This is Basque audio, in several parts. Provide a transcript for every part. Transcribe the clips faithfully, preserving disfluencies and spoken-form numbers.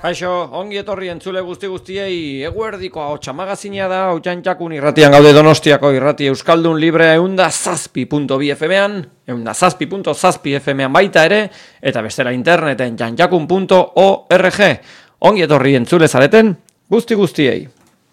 Kaixo, ongi etorri entzule guzti guztiei, eguerdiko ahotsa magazina da, hau Txantxakun irratian gaude Donostiako irrati Euskaldun Librea eunda zazpi punto bi F M-an, eunda zazpi punto zazpi F M-an baita ere, eta bestela interneten txantxakun punto org. Ongi etorri entzule zareten guzti guztiei.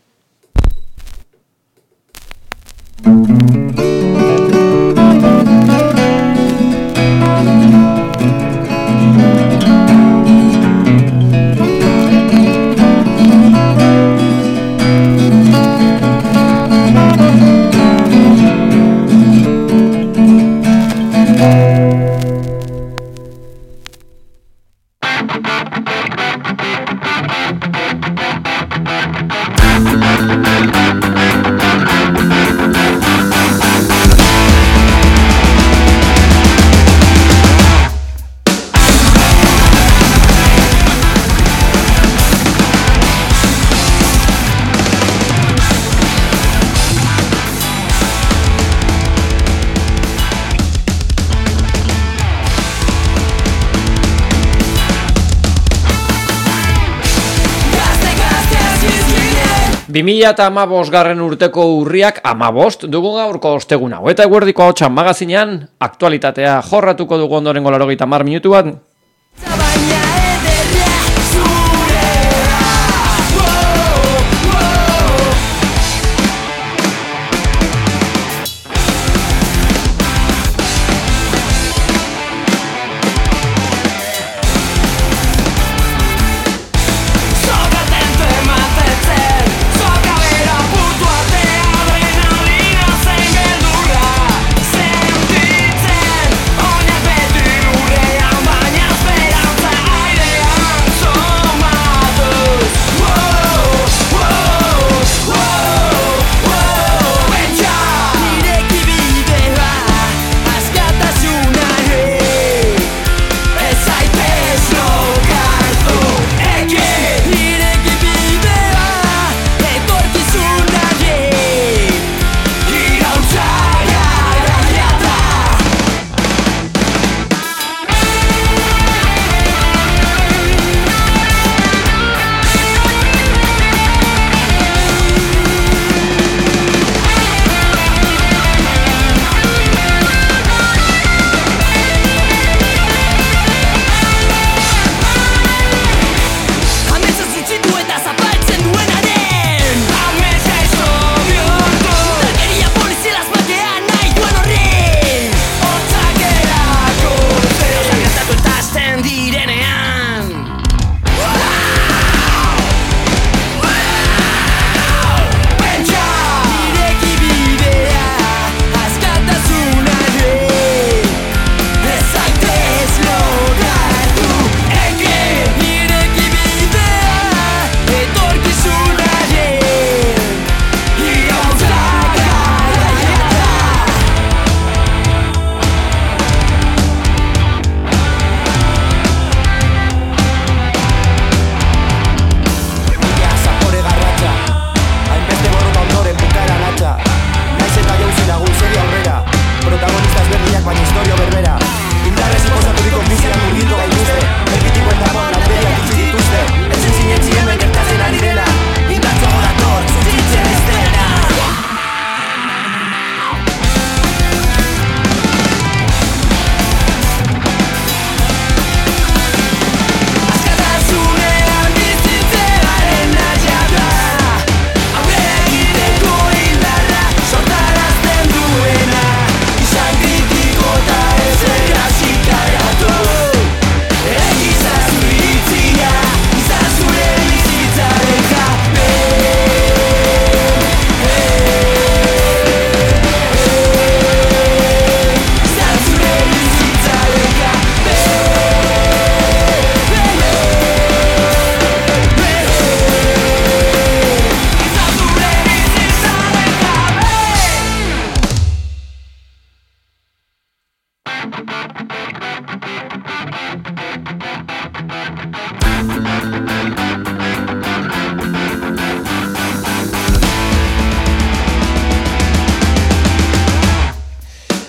bi mila hamabost garren urteko urriak hamabost dugu gaurko ostegun hau. Eta eguerdiko ahotsa magazinean aktualitatea jorratuko dugu ondorengo laurogeita hamar minutu bat.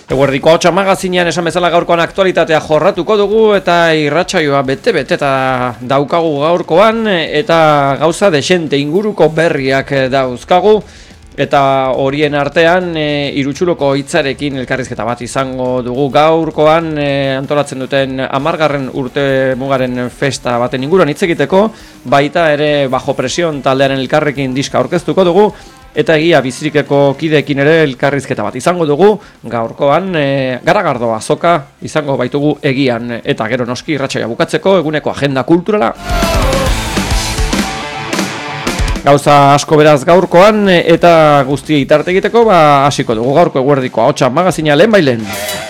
Eguerdiko ahotsa magazinean esan bezala gaurkoan aktualitatea jorratuko dugu eta irratsaioa bete-bete eta daukagu gaurkoan eta gauza desente inguruko berriak dauzkagu eta horien artean e, Irutsuloko hitzarekin elkarrizketa bat izango dugu gaurkoan e, antolatzen duten hamargarren urte mugaren festa baten inguruan hitz egiteko, baita ere Bajo Presion taldearen elkarrekin diska aurkeztuko dugu. Eta egia bizirikeko kideekin ere elkarrizketa bat izango dugu, gaurkoan e, garagardoa azoka izango baitugu egian eta gero noski irratsaioa bukatzeko eguneko agenda kulturala. Gauza asko beraz gaurkoan eta guztiei tarte egiteko ba hasiko dugu gaurko eguerdiko ahotsa magazina lehen bailen.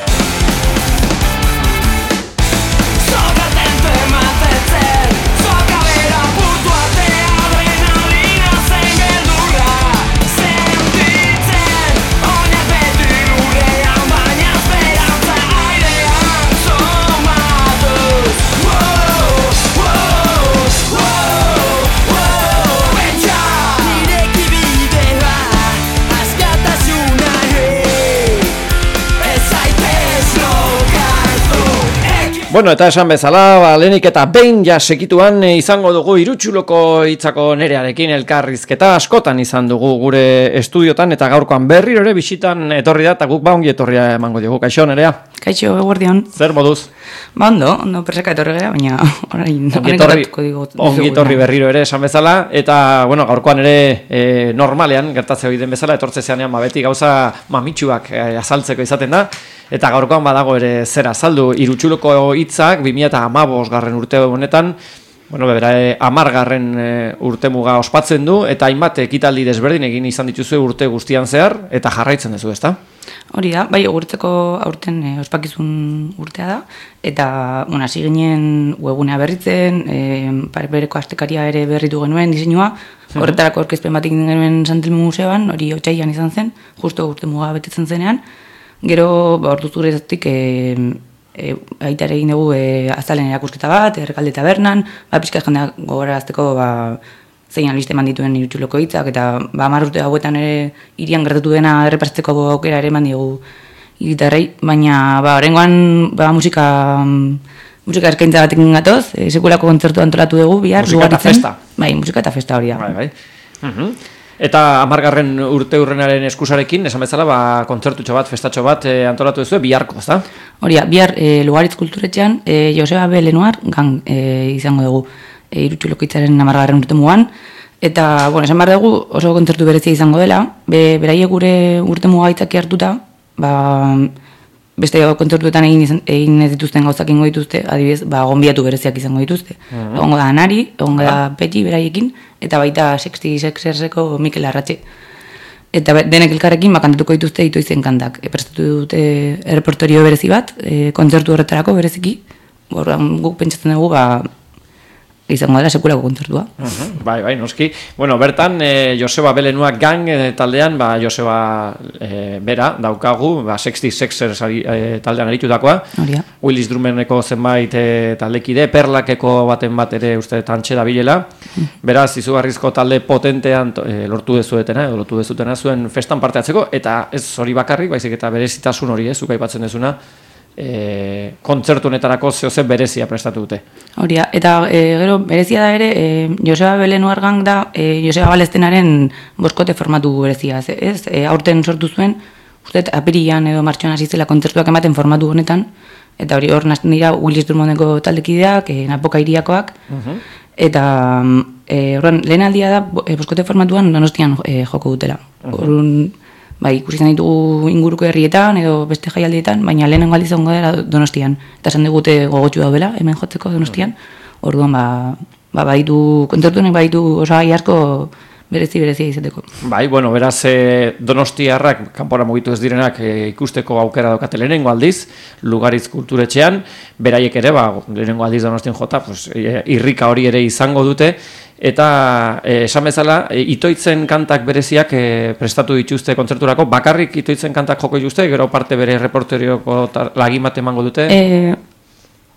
Bueno, eta esan bezala, ba, lehenik eta behin ja sekituan e, izango dugu Irutsuloko hitzako nerearekin elkarrizketa askotan izan dugu gure estudiotan eta gaurkoan berriro ere bisitan etorri da eta guk ba ongi etorria emango diogu. Kaixo, nerea? Kaixo, eguerdion. Zer moduz? Ba ondo, ondo presaka etorri gara, baina orain ongi etorri berriro ere esan bezala eta, bueno, gaurkoan ere e, normalean, gertatze hori den bezala, etortze zeanean ba, beti gauza mamitsuak e, azaltzeko izaten da. Eta gaurkoan badago ere zera azaldu Irutsuloko hitzak bi mila hamabost garren urte honetan, bueno, bera hamargarren urtemuga ospatzen du eta hainbat ekitaldi desberdin egin izan dituzue urte guztian zehar eta jarraitzen duzu, ezta? Hori da, bai, urteko aurten e, ospakizun urtea da eta bueno, hasi ginen webgunea berritzen, e, bereko astekaria ere berritu genuen diseinua, horretarako aurkezpen bat egin genuen Santelmo Museoan, hori otsailean izan zen, justo urtemuga betetzen zenean. Gero, ba, ordu zurezatik, e, e, aita ere egin dugu e, azalen erakusketa bat, Errekalde tabernan, ba, pixka jendea gogorarazteko ba, zein aliste eman dituen Irutsuloko hitzak, eta ba, hamar urte hauetan ere hirian gertatu dena erreparazteko aukera ere eman digu hiritarrei, baina ba, oraingoan ba, musika, musika eskaintza batekin gatoz, e, sekulako kontzertu antolatu dugu, bihar, musika eta festa. Bai, musika eta festa hori da. Bai, bai. Uh-huh. Eta hamargarren urte urrenaren eskusarekin, esan bezala, ba, kontzertutxo bat, festatxo bat e, antolatu duzu, biharko, ezta? Hori, bihar e, Lugaritz kulturetxean, e, Joseba B. Lenoir gang e, izango dugu e, Irutsuloko hitzaren hamargarren urte mugan. Eta, bueno, esan behar dugu oso kontzertu berezia izango dela, be, beraiek gure urte muga hitzaki hartuta, ba, beste kontzertuetan egin, egin ez dituzten gauzak ingo dituzte, adibidez, ba, gonbiatu bereziak izango dituzte. Mm-hmm. Egongo da Anari, egongo da Peti beraiekin, eta baita sexty sexerseko Mikel Arratxe. Eta denek elkarrekin ba, kantatuko dituzte Itoizen kantak. E, prestatu dute errepertorio berezi bat, e, kontzertu horretarako bereziki. Borran guk pentsatzen dugu, ba, izango dela sekulako kontzertua. Uh-huh. Bai, bai, noski. Bueno, bertan, e, Joseba B. Lenoir gang e, taldean, ba, Joseba e, bera daukagu, ba, sexty sexers e, taldean aritutakoa. Horia. Willis Drummeneko zenbait e, taldekide, Perlakeko baten bat ere uste tantxe da bilela. Mm. Beraz, izugarrizko talde potentean e, lortu dezuetena, edo lortu dezutena zuen festan parte hartzeko, eta ez hori bakarrik, baizik eta berezitasun hori, ez, zuk aipatzen dezuna, E, kontzertu honetarako zehoze berezia prestatu dute. Horia, eta e, gero berezia da ere, e, Joseba B. Lenoir gang da, e, Joseba Baleztenaren boskote formatu berezia, ez? E, aurten sortu zuen, uste, apirian edo martxoan hasi zela kontzertuak ematen formatu honetan, eta hori hor nazten dira Willis Drummondeko taldekideak, e, Napoka iriakoak, uh-huh. Eta e, horren lehen aldia da, e, boskote formatuan Donostian e, joko dutela. Horren, uh-huh. Bai, ikusi izan ditugu inguruko herrietan edo beste jaialdietan, baina lehenengo aldiz egongo dela Donostian. Eta esan digute gogotsu daudela, hemen jotzeko Donostian. Orduan, ba, ba, baitu, kontzertuenek baitu osagai asko berezi berezia izateko. Bai, bueno, beraz e, Donostiarrak kanpora mugitu ez direnak e, ikusteko aukera daukate lehenengo aldiz, Lugaritz kulturetxean, beraiek ere, ba, lehenengo aldiz Donostian jota, pues, e, irrika hori ere izango dute, eta e, esan bezala, e, Itoitzen kantak bereziak e, prestatu dituzte kontzerturako, bakarrik Itoitzen kantak joko dituzte, gero parte bere reporterioko lagin bat emango dute? E,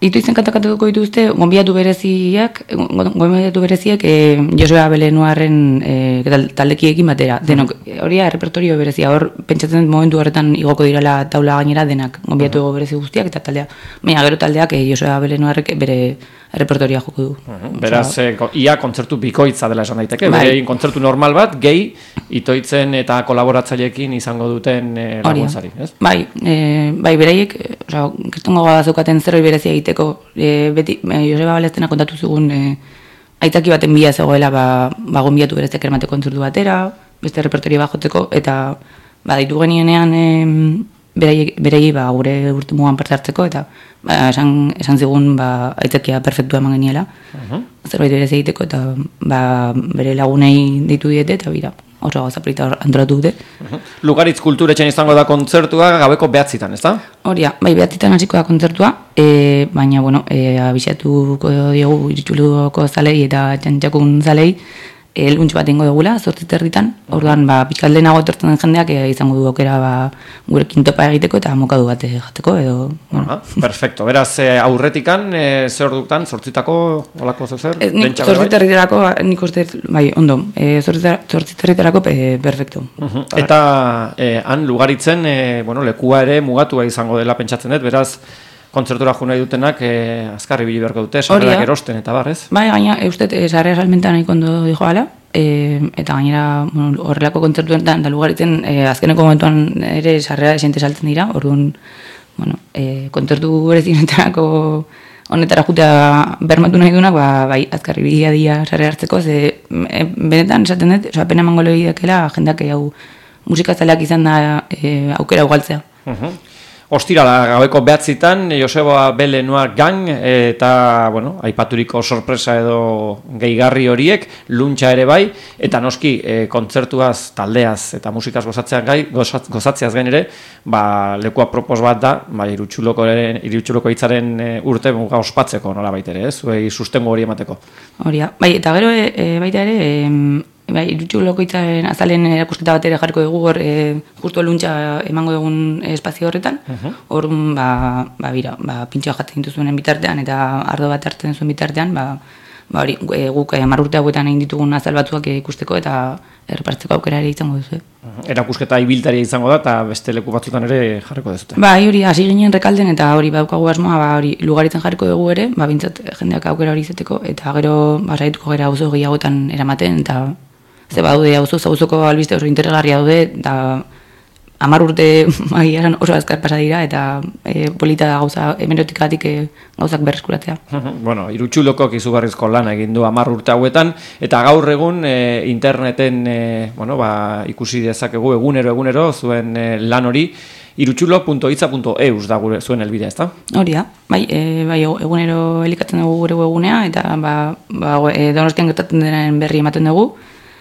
ituitzen kantakatuko dituzte, gonbiatu bereziak, gonbiatu bereziak e, Joseba Belenuarren e, taldekiekin batera. Denok, hori da, repertorio berezia, hor, pentsatzen momentu horretan igoko direla taula gainera denak, gonbiatu uh -huh. berezi guztiak, eta taldea. Baina gero taldeak e, Joseba Belenuarrek bere repertorioa joko du. Uh -huh. Beraz, e, ia kontzertu bikoitza dela esan daiteke, bai. Bere kontzertu normal bat, gehi, itoitzen eta kolaboratzaileekin izango duten e, laguntzari, ez? Bai, e, bai, beraiek, oza, kertongo badazeukaten zerroi berezia egiteko, e, beti, e, Joseba Balestena kontatu zigun, e, aitzaki baten bila zegoela, ba, ba gonbiatu bereziak ermateko kontzertu batera, beste repertorio bat joteko, eta, ba, ditu genienean, e, beraiek, beraiek, ba, gure urte mugan parte hartzeko, eta, ba, esan, esan zigun, ba, aitzakia perfektua eman geniela, uh -huh. zerbait berezia egiteko, eta, ba, bere lagunei ditu diete, eta bira, oso gauzaprita antolatu dute. Uh -huh. Lugaritz kulturetxean izango da kontzertua gabeko behatzitan, ez da? Horia, bai, behatzitan hasiko da kontzertua, e, baina, bueno, e, abixatuko diogu Irutxuloko zalei eta Txantxakun zalei, e, luntx bat ingo dugula, zortzi terditan, orduan, ba, pixkat lehenago etortzen den jendeak e, izango du aukera, ba, gurekin topa egiteko eta mokadu bat jateko, edo... Bueno. Aha, perfecto, beraz, e, aurretikan, e, zer duktan, zortzitako, olako zer? E, nik zortzi territerako, nik uste, bai, ondo, e, zortzi territerako, e, perfecto. Uh -huh. Eta, e, han lugaritzen, e, bueno, lekua ere mugatua izango dela pentsatzen dut, beraz, kontzertura jo nahi dutenak e, azkarri bili beharko dute, sarrerak erosten eta barrez. Bai, gaina, eustet, e, sarrera salmentan nahi kondo dijo gala, e, eta gainera bueno, horrelako kontzertuetan da lugaritzen, e, azkeneko momentuan ere sarrera esente saltzen dira, orduan, bueno, e, kontzertu berezinetarako honetara jutea bermatu nahi duenak, ba, bai, azkarri bilia dia sarrera hartzeko, ze e, benetan esaten dut, oza, pena emango lehiakela, jendak hau musikazaleak izan da e, aukera ugaltzea. Uh -huh. Ostirala gabeko behatzitan, Joseba Belenuar gang, eta, bueno, aipaturiko sorpresa edo gehigarri horiek, luntxa ere bai, eta noski, e, kontzertuaz, taldeaz eta musikaz gozatzeaz gai, gozatzeaz gain ere, ba, lekua propos bat da, ba, Irutxuloko, Irutxuloko hitzaren e, urte muga ospatzeko nola baitere, ez? Zuei sustengo hori emateko. Horia, bai, eta gero e, e, baita ere, e, bai, Irutxuloko hitzaren azalen erakusketa bat ere jarriko dugu hor, e, justu luntxa emango dugun espazio horretan, hor, uh -huh. ba, ba, bira, ba, pintxoa jatzen dituzuenen bitartean, eta ardo bat hartzen zuen bitartean, ba, ba hori, e, guk hamar urte hauetan egin ditugun azal batzuak ikusteko, eta errepartzeko aukera ere izango duzu. Uh-huh. Erakusketa ibiltaria izango da, eta beste leku batzutan ere jarriko dezute. Ba, hori, hasi ginen rekalden, eta hori, badaukagu asmoa, ba, hori, lugaritzen jarriko dugu ere, ba, bintzat jendeak aukera hori izateko, eta gero, ba, saituko gara auzo gehiagotan eramaten, eta ze badaude auzo, zauzoko albiste oso interesgarria daude, eta hamar urte magiaran oso azkar pasa dira, eta e, polita da gauza, hemerotikatik e, gauzak berreskuratzea. Bueno, Irutxulokok izugarrizko lana egin du hamar urte hauetan, eta gaur egun e, interneten e, bueno, ba, ikusi dezakegu egunero egunero zuen e, lan hori, irutxulo punto itza punto eus da gure zuen helbidea, ezta? Hori da, bai, e, bai, egunero elikatzen dugu gure webgunea, eta ba, ba, e, Donostian gertatzen denaren berri ematen dugu,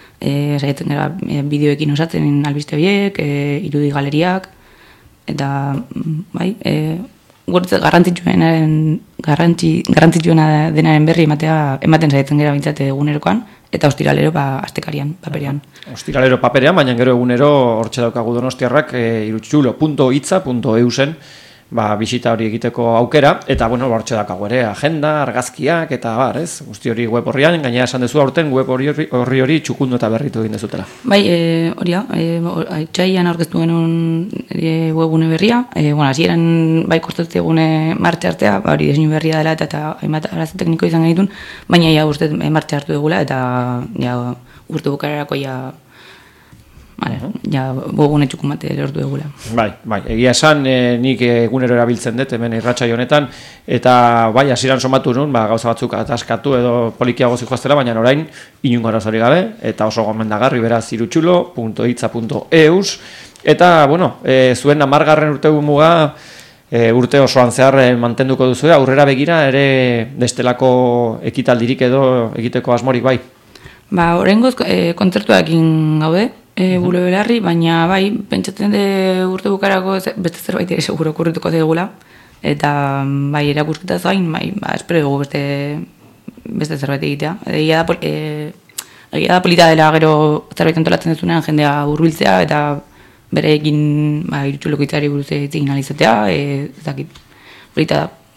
E, saiatzen gara e, bideoekin osatzen albiste horiek, e, irudi galeriak, eta bai, e, guretzat garrantzitsuenaren garrantzi, garrantzitsuena denaren berri ematea ematen saiatzen gara bintzate egunerokoan, eta ostiralero ba, astekarian, paperean. Ostiralero paperean, baina gero egunero hortxe daukagu Donostiarrak e, irutxulo punto itza punto eusen ba, bisita hori egiteko aukera, eta, bueno, hortxe dakago ere, agenda, argazkiak, eta bar, ez? Guzti hori web horrian, gainera esan dezu aurten web hori hori, hori txukundu eta berritu egin dezutela. Bai, e, hori da, e, txaian aurkeztu genuen e, webune berria, e, bueno, hasieran bai kostatu egune martxe hartzea, ba, hori deseinu berria dela, eta, eta hainbat arazo tekniko izan genitun, baina ja uste martxe hartu dugula, eta ja urte bukarerako ja Vale, uh -huh. ja bogune txukun bate lortu egula. Bai, bai, egia esan, e, nik egunero erabiltzen dut, hemen irratsaio honetan, eta bai, hasieran somatu nun, ba, gauza batzuk ataskatu edo polikiago zijoaztela, baina orain, inungo arazorik gabe, eta oso gomendagarri, beraz, irutxulo punto itza punto eus, eta, bueno, e, zuen hamargarren urte muga, e, urte osoan zehar e, mantenduko duzu, aurrera begira, ere bestelako ekitaldirik edo egiteko asmorik bai? Ba, oraingoz e, kontzertuekin gaude, E, bule belarri, baina bai, pentsatzen de urte bukarako beste zerbait ere seguro kurrituko zegula, eta bai, erakusketaz gain, bai, ba, espero dugu beste, beste zerbait egitea. Egia da, e, egia da polita dela gero zerbait antolatzen duzunean jendea hurbiltzea eta bere egin ba, irutxuloko hitzari buruz egin alizatea, e, ez dakit, polita da.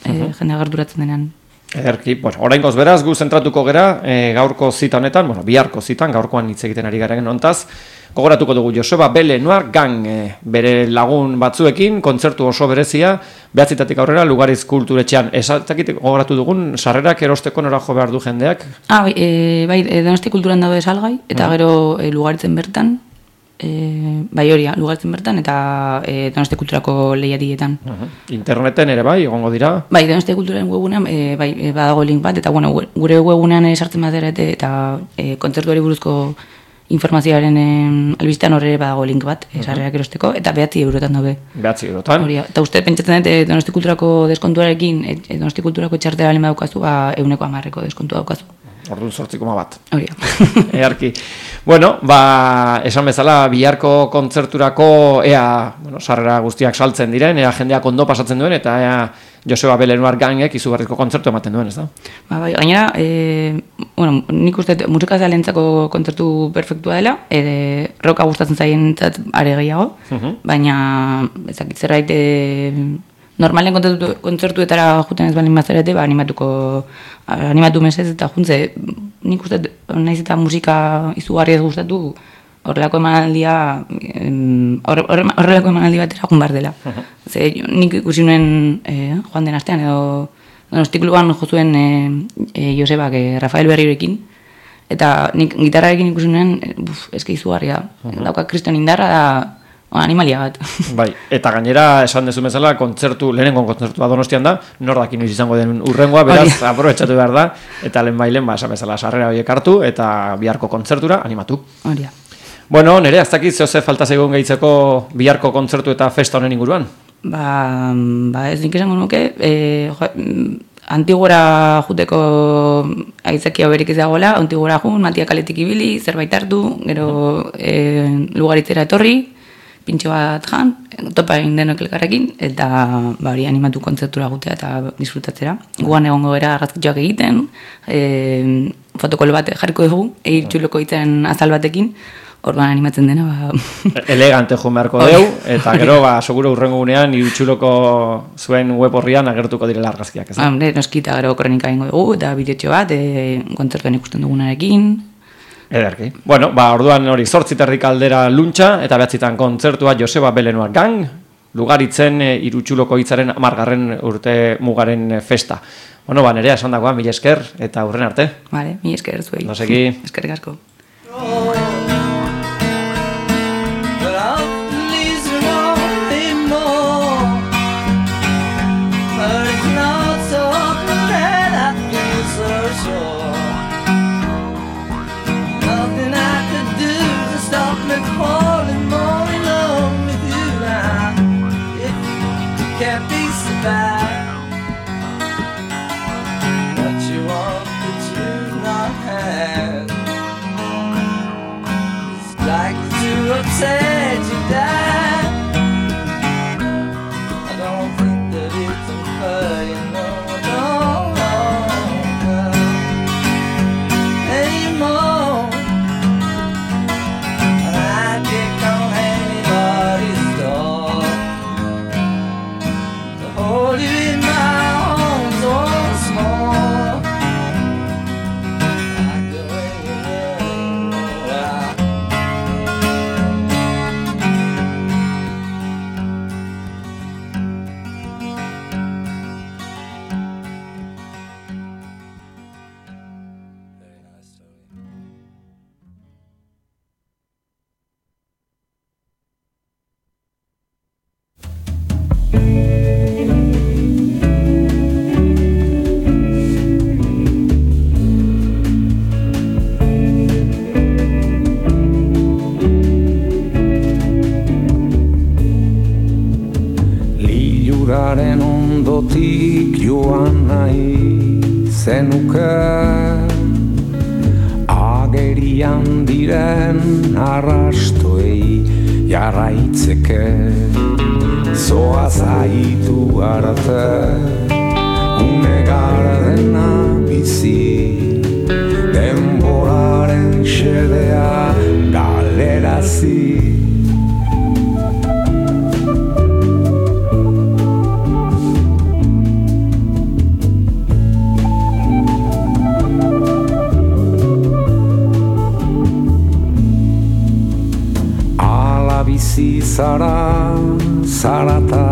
uh-huh. e, jendea gerturatzen denean. Ederki, bueno, oraingoz beraz, gu zentratuko gera, e, gaurko zita honetan, bueno, biharko zitan, gaurkoan hitz egiten ari garen hontaz, gogoratuko dugu Joseba Bellenoir Gang e, bere lagun batzuekin, kontzertu oso berezia, behatzitatik aurrera, Lugariz Kulturetxean. Esatakit gogoratu dugun, sarrerak erosteko nora jo behar du jendeak? Ah, bai, e, bai e, Donosti Kulturan daude salgai, eta mm. gero e, Lugaritzen bertan, E, bai hori, Lugaritzen bertan eta e, Donosti Kulturako lehiarietan. Uh-huh. Interneten ere bai, egongo dira? Bai, Donosti Kulturaren webunean e, bai, e, badago link bat, eta bueno, gure webunean sartzen batera eta e, kontzertuari buruzko informazioaren e, albistean horre badago link bat, uh-huh. sarrerak erosteko, eta behatzi eurotan daude. Behatzi eurotan? Hori, eta uste pentsatzen dut, e, Donosti Kulturako deskontuarekin, e, Donosti Kulturako txartera balen badaukazu, ba, euneko amarreko deskontua daukazu. Orduan zortzi koma bat. Hori. Earki. Bueno, ba, esan bezala, biharko kontzerturako ea, bueno, sarrera guztiak saltzen diren, ea jendeak ondo pasatzen duen, eta ea Joseba Bellenoir Gangek izugarrizko kontzertu ematen duen, ez da? Ba, bai, gainera, e, bueno, nik uste musikazalentzako kontzertu perfektua dela, e, roka gustatzen zaientzat are gehiago, uh-huh. baina, ezakit zerbait, e, normalen kontzertu, kontzertuetara juten ez balin bazarete, ba, animatuko, animatu mesez, eta juntze, nik uste, nahiz eta musika izugarri ez gustatu, horrelako emanaldia, horrelako emanaldi batera joan behar dela. Uh-huh. Ze, nik ikusi nuen eh, joan den astean, edo Donosti Kluban jo zuen eh, eh, Josebak eh, Rafael Berrirekin, eta nik gitarrarekin ikusi nuen, buf, eske izugarria, uh-huh. dauka kriston indarra da, animalia bat. Bai, eta gainera esan dezu bezala kontzertu, lehenengo kontzertua Donostian da, nordakin noiz izango den urrengoa, beraz, aprobetxatu behar da, eta lehen bailen, ba, esan bezala, sarrera horiek hartu, eta biharko kontzertura animatu. Horia. Bueno, nire, ez dakit zehose falta zegoen gehitzeko biharko kontzertu eta festa honen inguruan? Ba, ba ez nik esango nuke, e, jo, Antigora juteko aitzakia berik ez dagoela, Antigora jun, Matia kaletik ibili, zerbait hartu, gero e, Lugaritzera etorri, pintxo bat jan, topa egin denok elkarrekin, eta ba, hori animatu kontzertura gutea eta disfrutatzera. Guan egongo gara argazkitxoak egiten, e, fotokolo bat jarriko dugu, egin txuloko itzen azal batekin, orduan animatzen dena, ba... Elegante joan beharko deu, eta gero, ba, seguro urrengo gunean, irutxuloko zuen web horrian agertuko direla argazkiak, ez da? Hombre, noskita gero kronika egingo dugu, eta bideotxo bat, e, kontzertuan ikusten dugunarekin. Ederki. Bueno, ba, orduan hori zortziterrik aldera luntxa, eta behatzitan kontzertua Joseba Bellenoir Gang, Lugaritzen e, irutxuloko hitzaren amargarren urte mugaren festa. Bueno, ba, nerea esan dagoa, mila esker, eta urren arte. Vale, mila esker zuei. Noseki. Eskerrik asko. Said you died. I don't think that it's unfair, you know. I don't know anymore. And I kick on anybody's door to hold you in my arms once more. I go anywhere anymore. Liluraren ondotik joan nahi zenuke, agerian diren arrastoei jarraitzeke, zoa zaitu arte, une gardena bizi, denboraren xedea galerazi. zara, zarata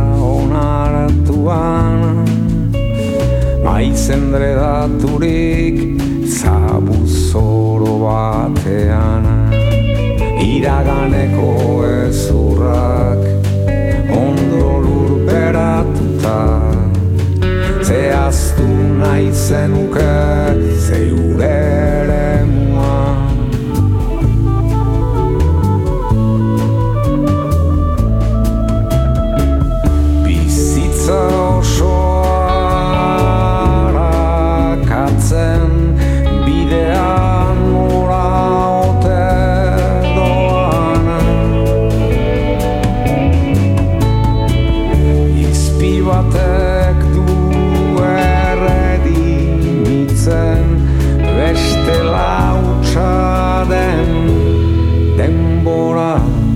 onartuan, maizen dredaturik zabuzoro batean, iraganeko ezurrak ondo lurperatuta, zehaztu nahi zenuke zeure eremua. Bizitza osoa arakatzen bidean nora ote doan, izpi batek du erredimitzen beste lautsa den denbora.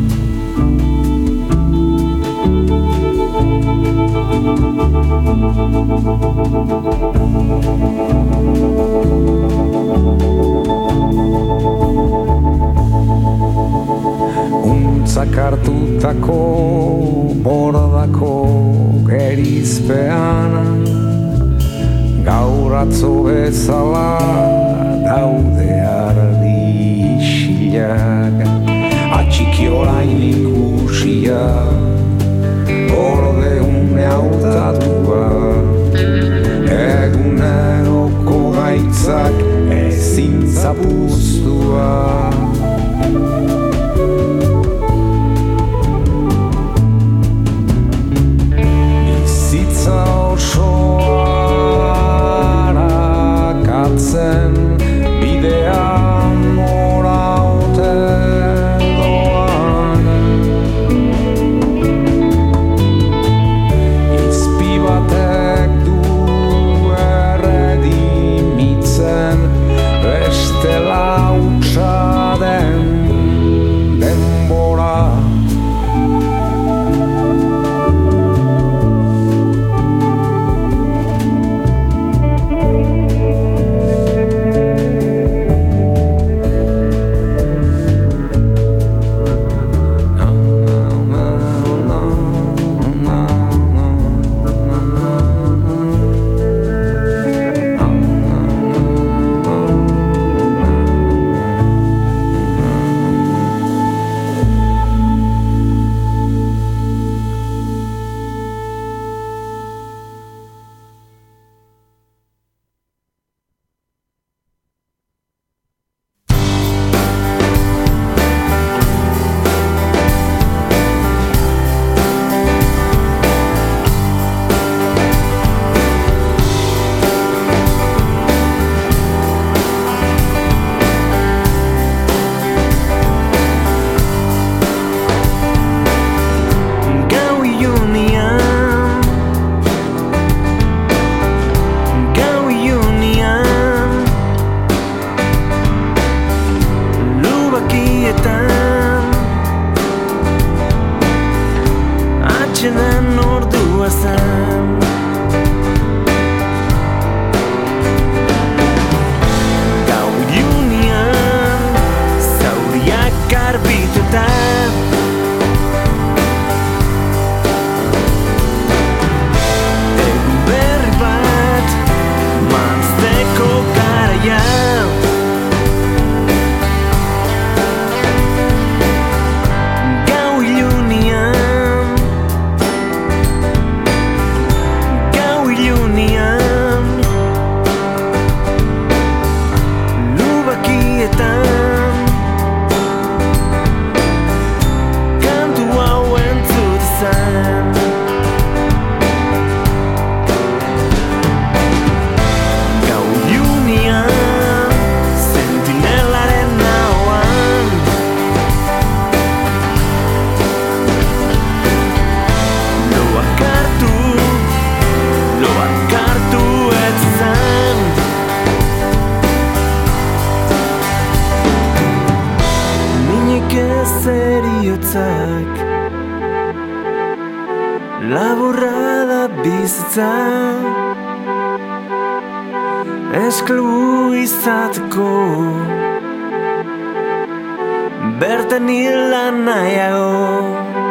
Untzak hartutako bordako gerizpean, gaur atzo bezala daude ardi isilak, atxiki orain ikusia, orde une hautatua, eguneroko gaitzak ezin zapuztua. Bizitza osoa arakatzen bidean nora ote doan, izpi batek du erredimitzen beste lautsa den denbora. Laburra da bizitza, esklu izateko, bertan hil nahiago.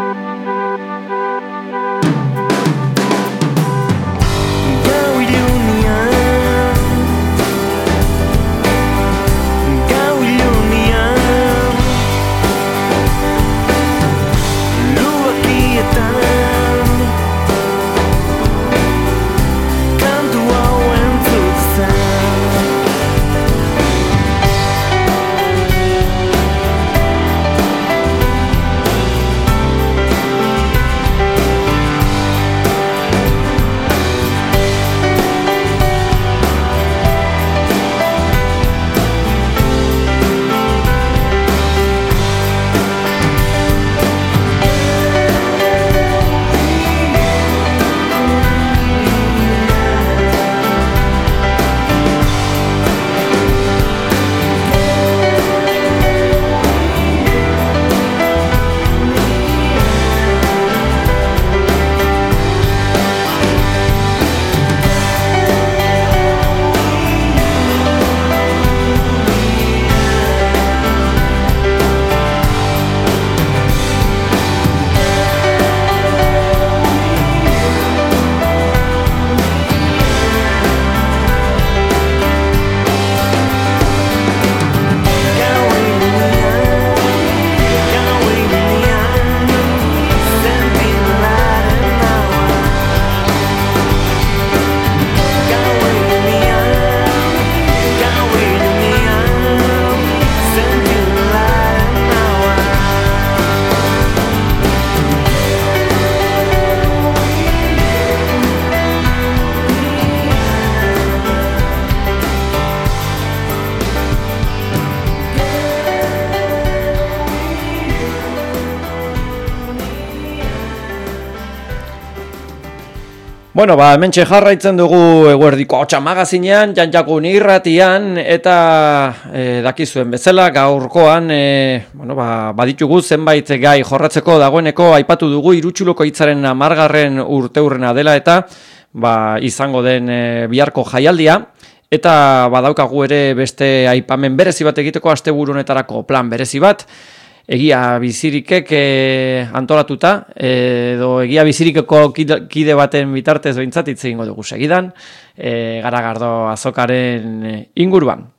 Bueno, ba, hementxe jarraitzen dugu Eguerdiko Ahotsa magazinean, Jantjakun irratian, eta e, dakizuen bezala gaurkoan, e, bueno, ba, baditugu zenbait gai jorratzeko dagoeneko aipatu dugu Irutsuloko hitzaren hamargarren urteurrena dela eta ba, izango den e, biharko jaialdia, eta badaukagu ere beste aipamen berezi bat egiteko asteburu honetarako plan berezi bat, Egia Bizirikek e, antolatuta, edo Egia Bizirikeko kide baten bitartez behintzat hitz egingo dugu segidan, e, Garagardo azokaren inguruan.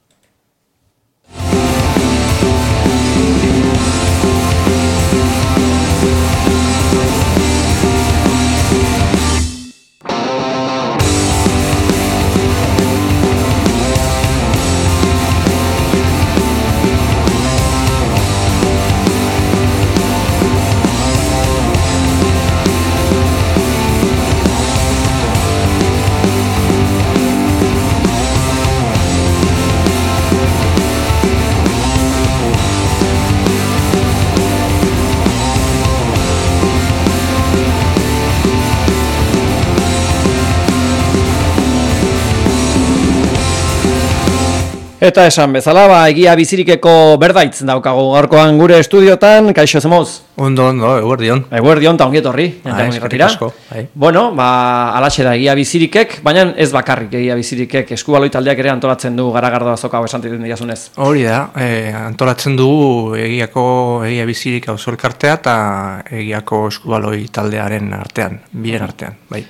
Eta esan bezala, ba, Egia Bizirikeko berdaitz daukagu gaurkoan gure estudiotan, kaixo zemoz? Ondo, ondo, eguerdion. Eguerdion, eta ongietorri. Bueno, ba, alaxe da Egia Bizirikek, baina ez bakarrik Egia Bizirikek, eskubaloi taldeak ere antolatzen du Garagardo azoka hau esan dituen diazunez. Hori da, e, antolatzen dugu Egiako Egia Bizirik auzo elkartea eta Egiako eskubaloi taldearen artean, bien artean, bai.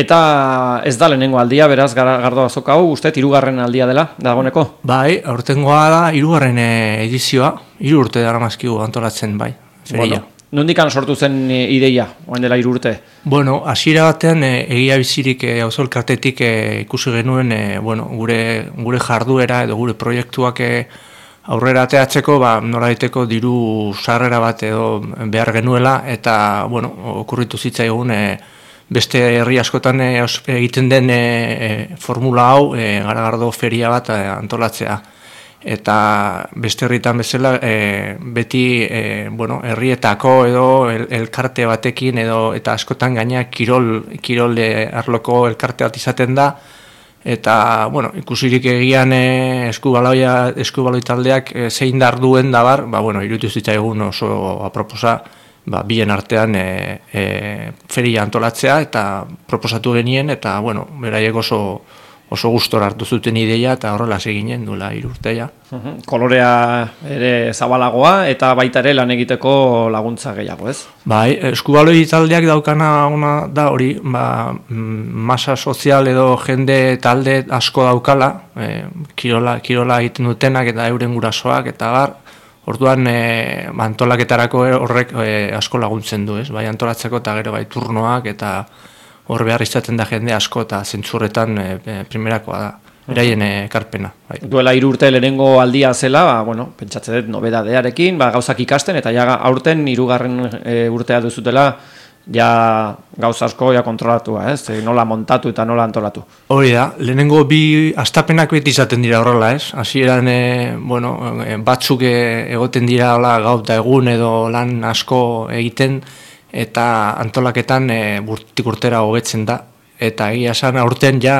Eta ez da lehenengo aldia, beraz, Garagardo azoka hau, uste, hirugarren aldia dela, dagoeneko? Bai, aurtengoa da, hirugarren edizioa, hiru urte dara mazkigu antolatzen, bai, feria. Bueno, nondikan sortu zen ideia, oen dela hiru urte? Bueno, hasiera batean, Egia Bizirik auzo elkartetik ikusi genuen, bueno, gure, gure jarduera edo gure proiektuak aurrera ateatzeko, ba, noraiteko diru sarrera bat edo behar genuela, eta, bueno, okurritu zitzaigun, beste herri askotan e, egiten den e, e, formula hau e, Garagardo feria bat e, antolatzea. Eta beste herritan bezala e, beti e, bueno, herrietako edo el, elkarte batekin edo eta askotan gaina kirol, kirol arloko elkarte bat izaten da. Eta bueno, ikusirik egian e, eskubaloia, eskubaloi taldeak e, zein dar duen da bar, ba, bueno, iruditu zitzaigun oso aproposa, ba, bien artean e, e, feria antolatzea eta proposatu genien eta bueno, beraiek oso oso gustora hartu zuten ideia eta horrela seginen duela hiru urtea. Uh-huh. Kolorea ere zabalagoa eta baita ere lan egiteko laguntza gehiago, ez? Bai, eskubaloi taldeak daukana ona da hori, ba, masa sozial edo jende talde asko daukala, e, kirola, kirola egiten dutenak eta euren gurasoak eta bar. Orduan e, antolaketarako horrek e, asko laguntzen du, ez? Bai antolatzeko eta gero bai turnoak eta hor behar izaten da jende asko eta zentzurretan e, primerakoa da, beraien ekarpena. Bai. Duela hiru urte lehenengo aldia zela, ba, bueno, pentsatzen dut nobedadearekin, ba, gauzak ikasten eta ja aurten hirugarren e, urtea duzutela, ja gauza asko ja kontrolatua, ez? E, nola montatu eta nola antolatu. Hori da, lehenengo bi astapenak beti izaten dira horrela, ez? Hasieran e, bueno, batzuk e, egoten dira hola, gau da egun edo lan asko egiten eta antolaketan e, urtik urtera hobetzen da. Eta egia esan aurten ja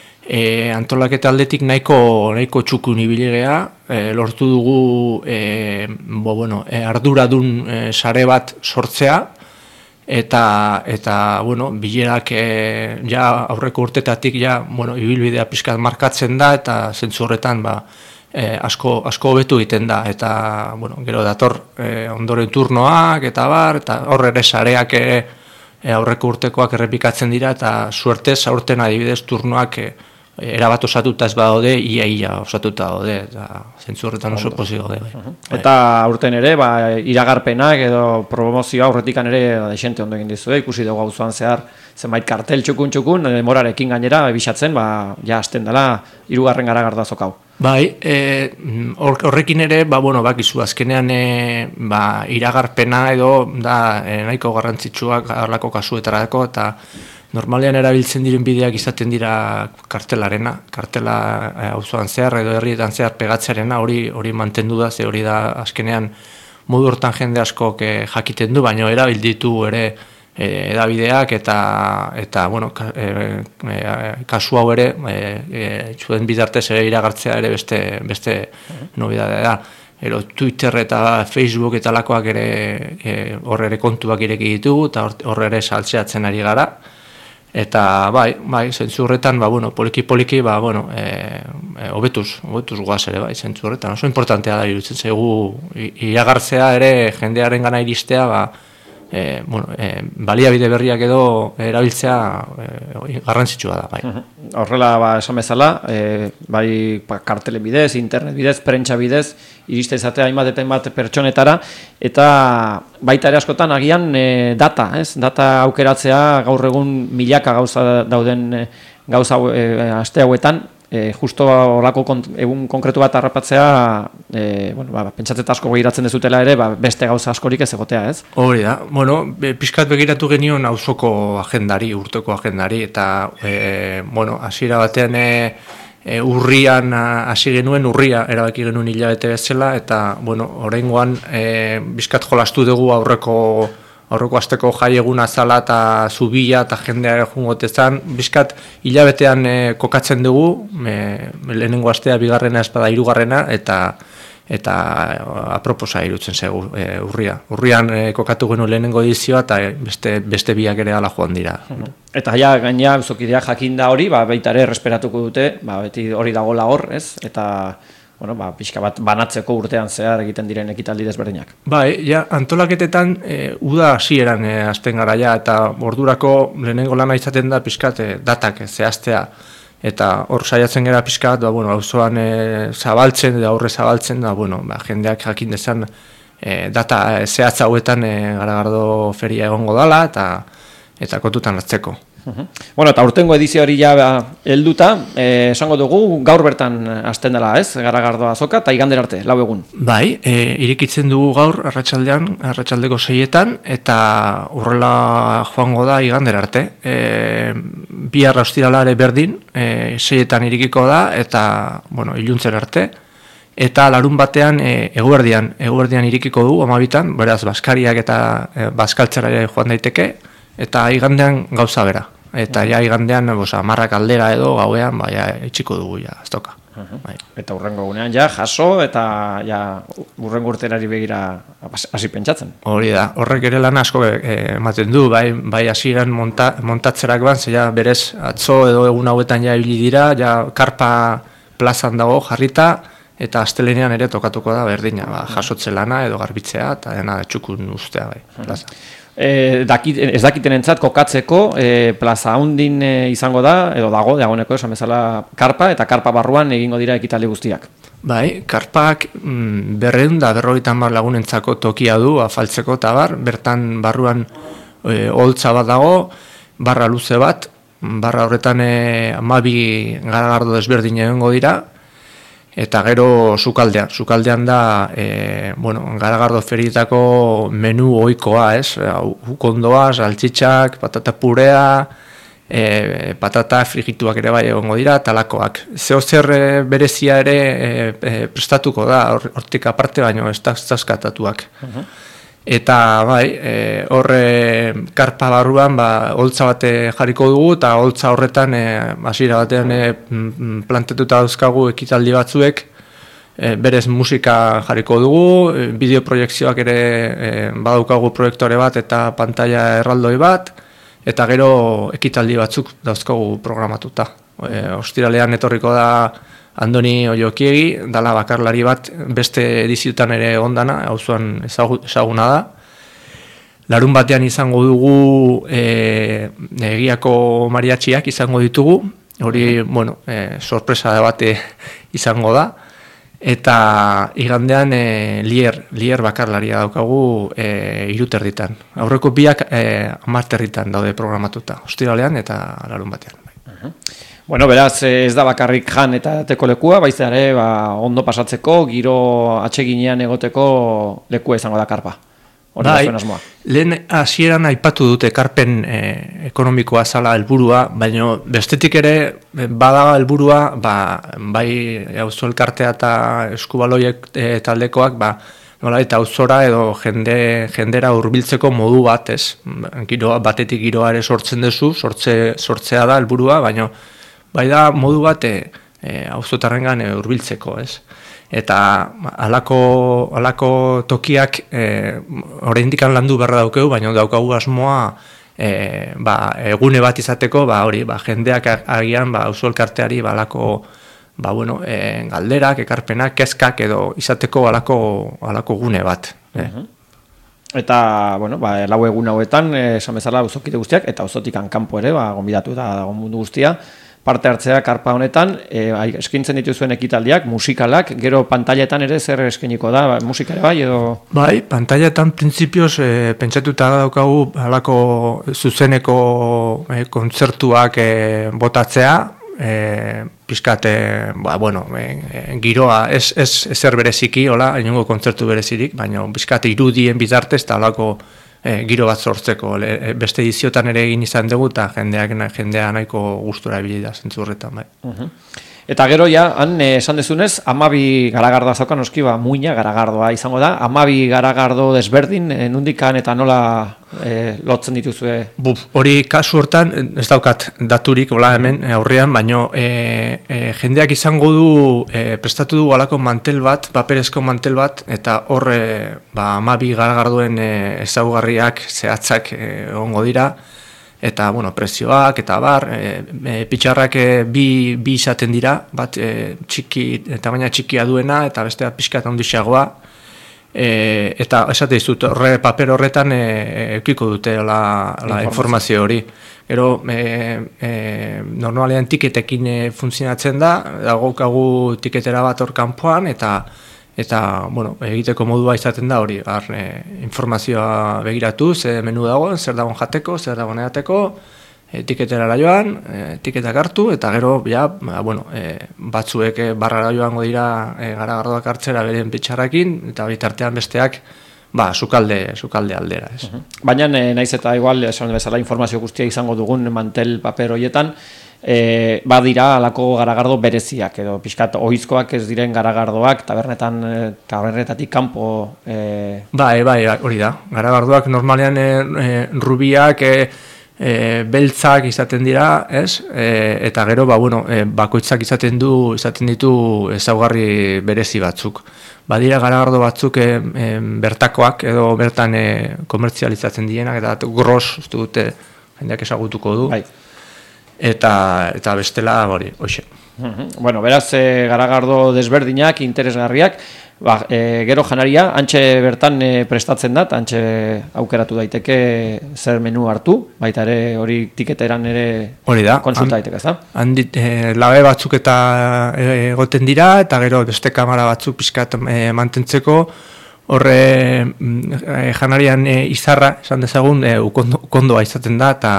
e, antolaketa aldetik nahiko, nahiko txukun ibiligea, e, lortu dugu e, bo, bueno, e, arduradun e, sare bat sortzea, eta eta bueno, bilerak e, ja aurreko urtetatik ja, bueno, ibilbidea pixkat markatzen da eta zentzu horretan ba, e, asko asko hobetu egiten da eta bueno, gero dator e, ondoren turnoak eta bar eta hor ere sareak e, e, aurreko urtekoak errepikatzen dira eta suertez aurten adibidez turnoak e, erabat osatuta ez badaude, ia-ia osatuta daude, eta zentzu horretan oso pozik daude. Bai. Uh-huh. Eta aurten ere, ba, iragarpenak edo promozioa aurretikan ere desente ondo egin dizu, ikusi dugu gauzuan zehar zenbait kartel txukun-txukun, demorarekin gainera, bisatzen, ba, ja hasten dela hirugarren Garagardo azokau. Bai, e, horrekin ere, ba, bueno, bakizu, azkenean e, ba, iragarpena edo da e, nahiko garrantzitsuak harlako kasuetarako, eta normalean erabiltzen diren bideak izaten dira kartelarena, kartela auzoan zehar edo herrietan zehar pegatzearena, hori hori mantendu da, ze hori da azkenean modu hortan jende askok jakiten du, baina erabilditu ere e, edabideak eta eta bueno, ka, e, e, kasu hau ere e, e, zuen bidartez ere iragartzea ere beste beste nobedadea da. Ero Twitter eta Facebook eta lakoak ere e, hor ere kontuak ireki ditugu eta hor ere saltzeatzen ari gara. Eta bai, bai, zentzu horretan, ba, bueno, poliki-poliki, ba, bueno, e, e, obetuz, obetuz guaz ere, bai, zentzu horretan. Oso importantea da, iruditzen zaigu, iragartzea ere, jendearen gana iristea, ba, e, bueno, e, baliabide berriak edo erabiltzea e, garrantzitsua da, bai. Horrela, ba, esan bezala, e, bai, ba, kartelen bidez, internet bidez, prentsa bidez, iriste izatea hainbat eta hainbat pertsonetara, eta baita ere askotan agian e, data, ez? Data aukeratzea gaur egun milaka gauza dauden e, gauza e, aste hauetan, e, justo horako egun konkretu bat harrapatzea, e, bueno, ba, pentsatzen asko begiratzen dezutela ere, ba, beste gauza askorik ez egotea, ez? Hori da, bueno, be, pixkat begiratu genion auzoko agendari, urteko agendari, eta, e, bueno, hasiera batean e, E, urrian hasi genuen, urria erabaki genuen hilabete bezala, eta, bueno, oraingoan e, bizkat jolastu dugu aurreko aurreko asteko jai eguna zala eta zubila eta jendea jungotezan, bizkat hilabetean e, kokatzen dugu, e, lehenengo astea, bigarrena, espada, hirugarrena, eta eta aproposa irutzen zaigu e, urria. Urrian e, kokatu genuen lehenengo edizioa eta beste, beste biak ere ala joan dira. Eta ja, gaina, zokidea jakinda hori, ba, baita ere resperatuko dute, ba, beti hori dagoela hor, ez? Eta, bueno, ba, pixka bat banatzeko urtean zehar egiten diren ekitaldi desberdinak. Bai, ja, antolaketetan e, uda hasieran e, hasten gara ja, eta ordurako lehenengo lana izaten da pixkat e, datak e, zehaztea. Eta hor saiatzen gara pixkat, ba, bueno, auzoan e, zabaltzen, da aurre zabaltzen, da, bueno, ba, jendeak jakin dezan e, data e, zehatz hauetan e, Garagardo feria egongo dala, eta eta kontutan hartzeko. Uh-huh. Bueno, eta urtengo edizio hori ja helduta, eh, esango dugu gaur bertan hasten dela, ez? Garagardo azoka eta igandera arte, lau egun. Bai, e, irekitzen dugu gaur arratsaldean, arratsaldeko seietan, eta horrela joango da igandera arte. E, bihar ostiralare berdin, e, seietan irekiko da, eta, bueno, iluntzen arte. Eta larun batean e, eguerdian, eguerdian irekiko du, amabitan, beraz, baskariak eta e, baskaltzara joan daiteke, eta igandean gauza bera. Eta ja igandean, bosa, marrak aldera edo gauean, ba, ja, itxiko dugu, ja, ez toka. Uh-huh. Bai. Eta urrengo gunean, ja, jaso, eta ja, urrengo urterari begira hasi pentsatzen. Hori da, horrek ere lan asko ematen du, bai, bai hasieran monta, montatzerak ban, ze ja, berez, atzo edo egun hauetan ja ibili dira, ja, karpa plazan dago jarrita, eta astelenean ere tokatuko da berdina, ba, jasotze lana edo garbitzea, eta dena txukun ustea, bai, plaza. E, dakit, ez dakitenentzat kokatzeko e, plaza handin e, izango da, edo dago, dagoeneko esan bezala karpa, eta karpa barruan egingo dira ekitaldi guztiak. Bai, karpak mm, berreun da berrogeita hamar lagunentzako tokia du afaltzeko eta bar, bertan barruan e, holtza bat dago, barra luze bat, barra horretan e, hamabi garagardo desberdin egongo dira, eta gero sukaldean, sukaldean da, e, bueno, Garagardo ferietako menu ohikoa, ez? Ukondoa, saltxitxak, patata purea, e, patata frigituak ere bai egongo dira, talakoak. Zeo zer e, berezia ere e, e, prestatuko da, hortik aparte baino, ez tazkatatuak. Uh-huh. Eta bai, horre e, karpa barruan ba, holtza bate jarriko dugu, eta holtza horretan e, hasiera batean e, plantetuta dauzkagu ekitaldi batzuek, e, berez musika jarriko dugu, e, bideoproiekzioak ere e, badaukagu proiektore bat eta pantalla erraldoi bat, eta gero ekitaldi batzuk dauzkagu programatuta. E, ostiralean etorriko da Andoni Oiokiegi, dala bakarlari bat, beste ediziotan ere ondana, auzoan ezaguna da. Larun batean izango dugu e, egiako mariatxiak izango ditugu, hori, bueno, e, sorpresa bate izango da. Eta igandean e, lier, lier bakarlaria daukagu e, iruterditan. Aurreko biak e, amarterritan daude programatuta, ostiralean eta larun batean. Uh-huh. Bueno, beraz, ez da bakarrik jan eta teko lekua, baiz ere, ba, ondo pasatzeko, giro atseginean egoteko lekua izango da karpa. Hori da zuen asmoa. Lehen hasieran aipatu dute ekarpen e, ekonomikoa zala helburua, baina bestetik ere bada helburua, ba, bai auzo elkartea eta eskubaloiek e, taldekoak, ba, nola eta auzora edo jende, jendera hurbiltzeko modu bat, ez? Giroa, batetik giroa ere sortzen duzu, sortze, sortzea da helburua, baina bai da modu bat e, e, auzotarrengan e, hurbiltzeko, ez? Eta halako halako tokiak eh oraindik landu berra daukeu, baina daukagu asmoa e, ba, egune bat izateko, ba hori, ba jendeak agian ba auzo elkarteari ba halako ba bueno, e, galderak, ekarpenak, kezkak edo izateko halako halako gune bat, eh. Uh-huh. Eta, bueno, ba, lau egun hauetan, esan bezala auzokide guztiak, eta auzotikan kanpo ere, ba, gonbidatu da dago mundu guztia, parte hartzea karpa honetan, e, eskintzen dituzuen ekitaldiak, musikalak, gero pantailetan ere zer eskeniko da, ba, musika ere bai edo... Bai, pantailetan printzipioz e, pentsatuta daukagu halako zuzeneko e, kontzertuak e, botatzea, e, pizkat, e, ba, bueno, e, giroa, ez, ez ezer bereziki, hola, inongo kontzertu berezirik, baina pizkat irudien bizartez eta halako E, giro bat sortzeko, le, beste ediziotan ere egin izan dugu eta jendeak jendea nahiko gustura ibili da zentzu horretan, bai. Uh-huh. Eta gero ja, han eh, esan dezunez, hamabi garagardoa zaukan, noski, ba, muina garagardoa izango da, hamabi garagardo desberdin, eh, nundikan eta nola eh, lotzen dituzue? Buf, hori kasu hortan, ez daukat daturik, hola hemen, aurrean, baino e, e, jendeak izango du, e, prestatu du halako mantel bat, paperezko mantel bat, eta hor, e, ba, hamabi garagardoen e, ezaugarriak, zehatzak egongo dira, eta, bueno, prezioak, eta bar, e, e, pitxarrak e, bi, bi izaten dira, bat e, txiki, eta baina txikia duena, eta bestea pixkat handixagoa, e, eta esate dizut, horre, paper horretan e, eukiko dute la, la informazio hori. Gero, e, e, normalean tiketekin e, funtzionatzen da, dagokagu tiketera bat hor kanpoan, eta Eta, bueno, egiteko modua izaten da hori, ar, e, informazioa begiratu, ze menu dagoen, zer dagoen jateko, zer dagoen edateko, etiketerara joan, e, etiketak hartu, eta gero, ja, ba, bueno, e, batzuek e, barrara joango dira e, garagardoak hartzera beren pitxarrakin, eta bitartean besteak, ba, sukalde, sukalde aldera, ez. Uh-huh. Baina, e, naiz eta igual, esan bezala informazio guztia izango dugun mantel paper horietan, E, badira alako garagardo bereziak edo pixkat oizkoak ez diren garagardoak tabernetan e, tabernetatik kanpo e... bai, bai, hori da, garagardoak normalean e, e, rubiak e, e, beltzak izaten dira, ez? E, eta gero ba, bueno, e, bakoitzak izaten du izaten ditu ezaugarri berezi batzuk. Badira garagardo batzuk e, e, bertakoak edo bertan e, komertzializatzen dienak eta gros, uste dute jendeak ezagutuko du. Bai. Eta, eta bestela hori, hoxe. Bueno, beraz, e, garagardo desberdinak, interesgarriak, ba, e, gero janaria, antxe bertan e, prestatzen dat, antxe aukeratu daiteke zer menu hartu, baita ere hori tiketeran ere hori da, konsulta daiteke, ez da? Handit, e, labe batzuk eta egoten dira, eta gero beste kamara batzuk pixkat e, mantentzeko, horre e, janarian e, izarra, esan dezagun, e, ukondo, ukondoa izaten da, eta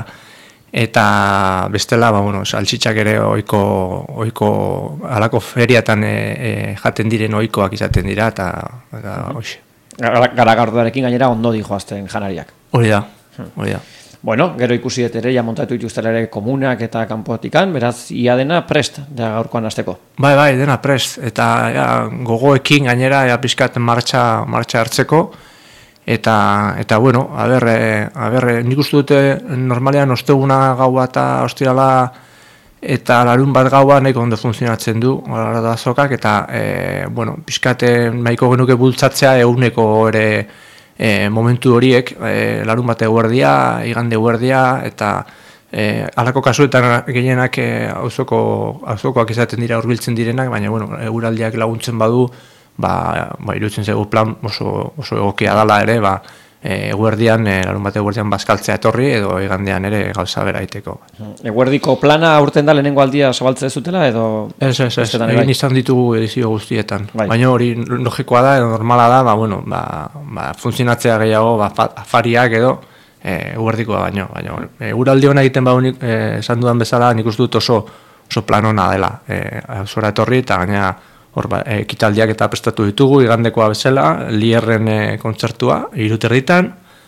eta bestela, ba, bueno, saltxitxak ere oiko, oiko alako feriatan e, e, jaten diren oikoak izaten dira, eta, eta hoxe. Garagardoarekin gainera ondo dijoazten janariak. Hori da, hori da. Bueno, gero ikusi ere ja montatu dituztela ere komunak eta kanpotikan, beraz, ia dena prest, ja gaurkoan hasteko. Bai, bai, dena prest, eta ja, gogoekin gainera, ja, pixkat martxa, martxa hartzeko, Eta, eta bueno, a ber, a ber, nik uste dute normalean osteguna gaua eta ostirala eta larun bat gaua nahiko ondo funtzionatzen du, gara da azokak, eta, e, bueno, pixkate nahiko genuke bultzatzea eguneko ere e, momentu horiek, e, larun bat eguerdia, igande eguerdia, eta e, alako kasuetan gehienak e, auzoko, auzokoak izaten dira hurbiltzen direnak, baina, bueno, eguraldiak laguntzen badu, ba, ba iruditzen zaigu plan oso, oso egokia dala ere, ba, eguerdian, e, larun bat eguerdian bazkaltzea etorri, edo igandean ere gauza bera iteko. Eguerdiko plana aurten da lehenengo aldia zabaltzea zutela, edo... Ez, ez, ez, egin izan ditugu edizio guztietan. Bai. Baina hori logikoa da, edo normala da, ba, bueno, ba, ba, funtzionatzea gehiago, ba, afariak edo, e, eguerdikoa baino. baino eguraldi hona egiten ba, unik, e, esan dudan bezala, nik uste dut oso, oso plan hona dela. E, zora etorri, eta gaina... Hor, ba, ekitaldiak eta prestatu ditugu, igandekoa bezala, Lierren e, kontzertua, iruterritan,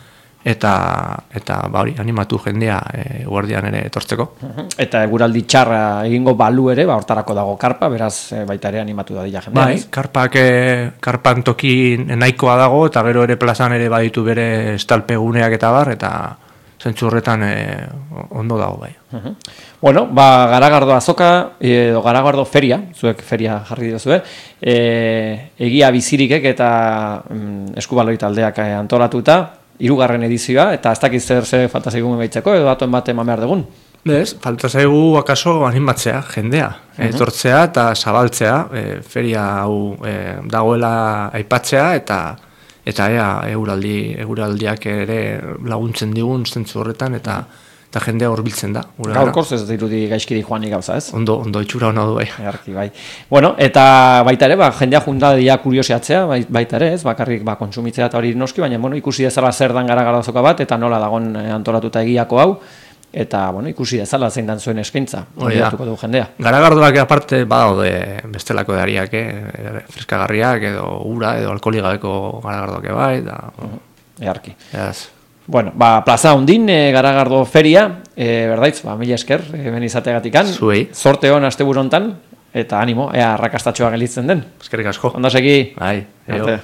eta eta ba hori animatu jendea eguerdian ere etortzeko. Eta eguraldi txarra egingo balu ere, ba hortarako dago karpa, beraz e, baita ere animatu da dira jendea. Bai, karpak e, karpan toki nahikoa dago eta gero ere plazan ere baditu bere estalpeguneak eta bar eta zentzu horretan e, ondo dago bai. Uh-huh. Bueno, ba Garagardo azoka edo Garagardo feria, zuek feria jarri duzue, e, egia bizirikek eta mm, eskubaloi taldeak antolatuta, hirugarren edizioa, eta ez dakiz zer ze falta zaigun gaitzeko, edo datuen bat eman behar dugun. Bez, falta zaigu akaso animatzea, jendea, uh-huh. etortzea eta zabaltzea, e, feria hau e, dagoela aipatzea eta eta ea euraldi euraldiak ere laguntzen digun zentzu horretan eta eta jendea hurbiltzen da. Gaurkoz ez dirudi gaizkiri joanik gauza, ez? Ondo ondo itxura ona du bai. Earki, bai. Bueno, eta baita ere, ba jendea junta dia kurioseatzea, baita ere, ez? Bakarrik ba kontsumitzea eta hori noski, baina bueno, ikusi dezala zer dan Garagardo azoka bat eta nola dagon antolatuta egiako hau. Eta, bueno, ikusi dezala zein dan zuen eskaintza. Hori hartuko du jendea. Garagardoak aparte badaude bestelako dariak, eh? Freskagarriak edo ura edo alkoholi gabeko garagardoak bai, da. Uh-huh. Earki. Yes. Bueno, ba, plaza hondin, e, Garagardo feria, e, berdaitz, ba, mila esker, e, ben izategatikan. Zuei. Sorte hon asteburu hontan, eta animo, ea arrakastatxoa gelitzen den. Eskerrik asko. Ondo segi. Bai, eo.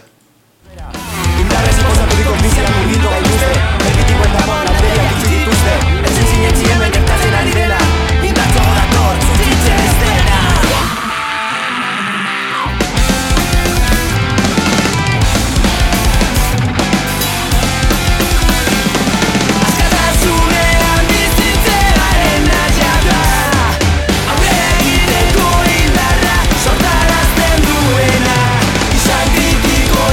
Sortarazten duena, izan kritiko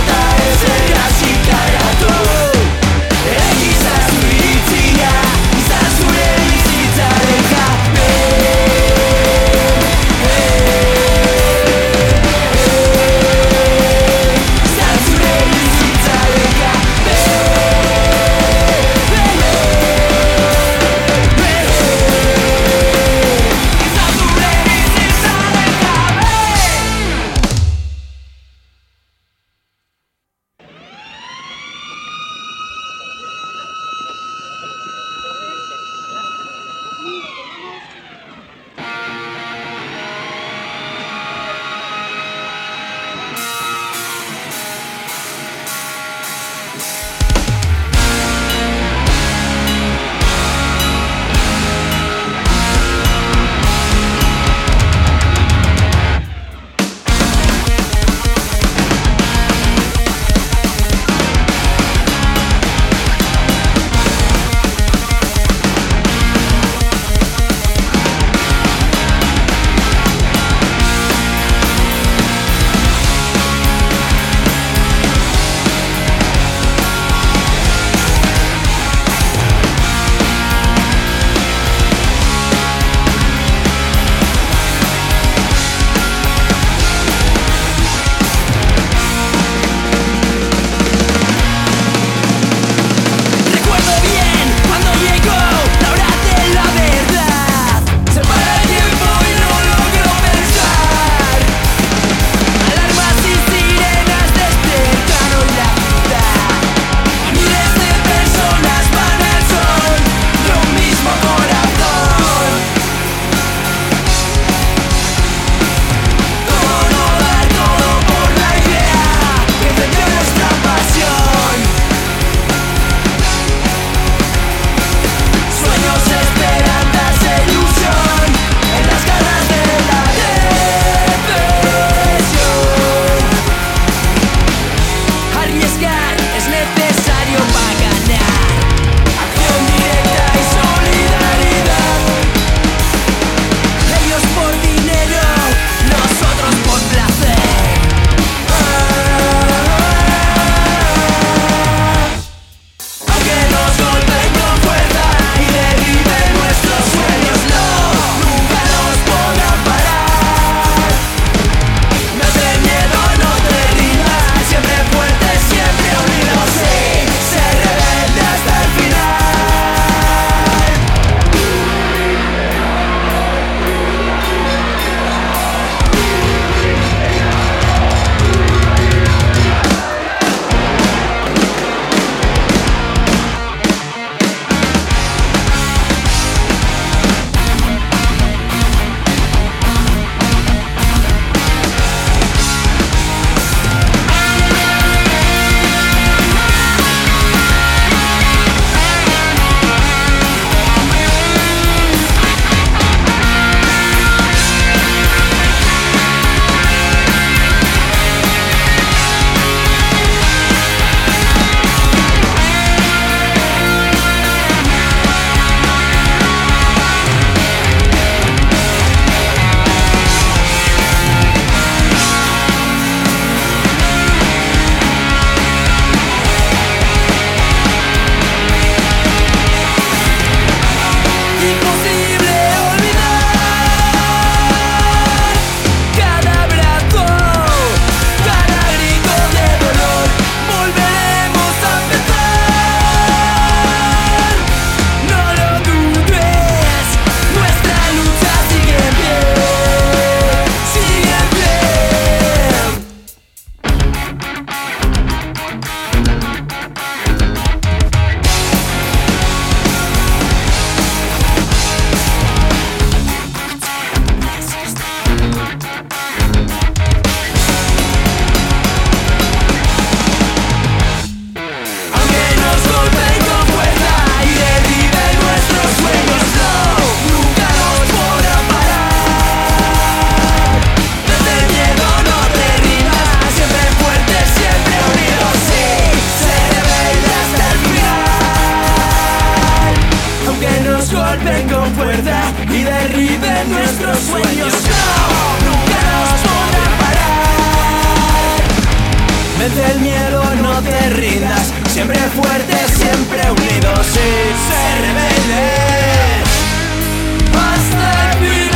fuertes, siempre unidos y ser rebeldes hasta el final.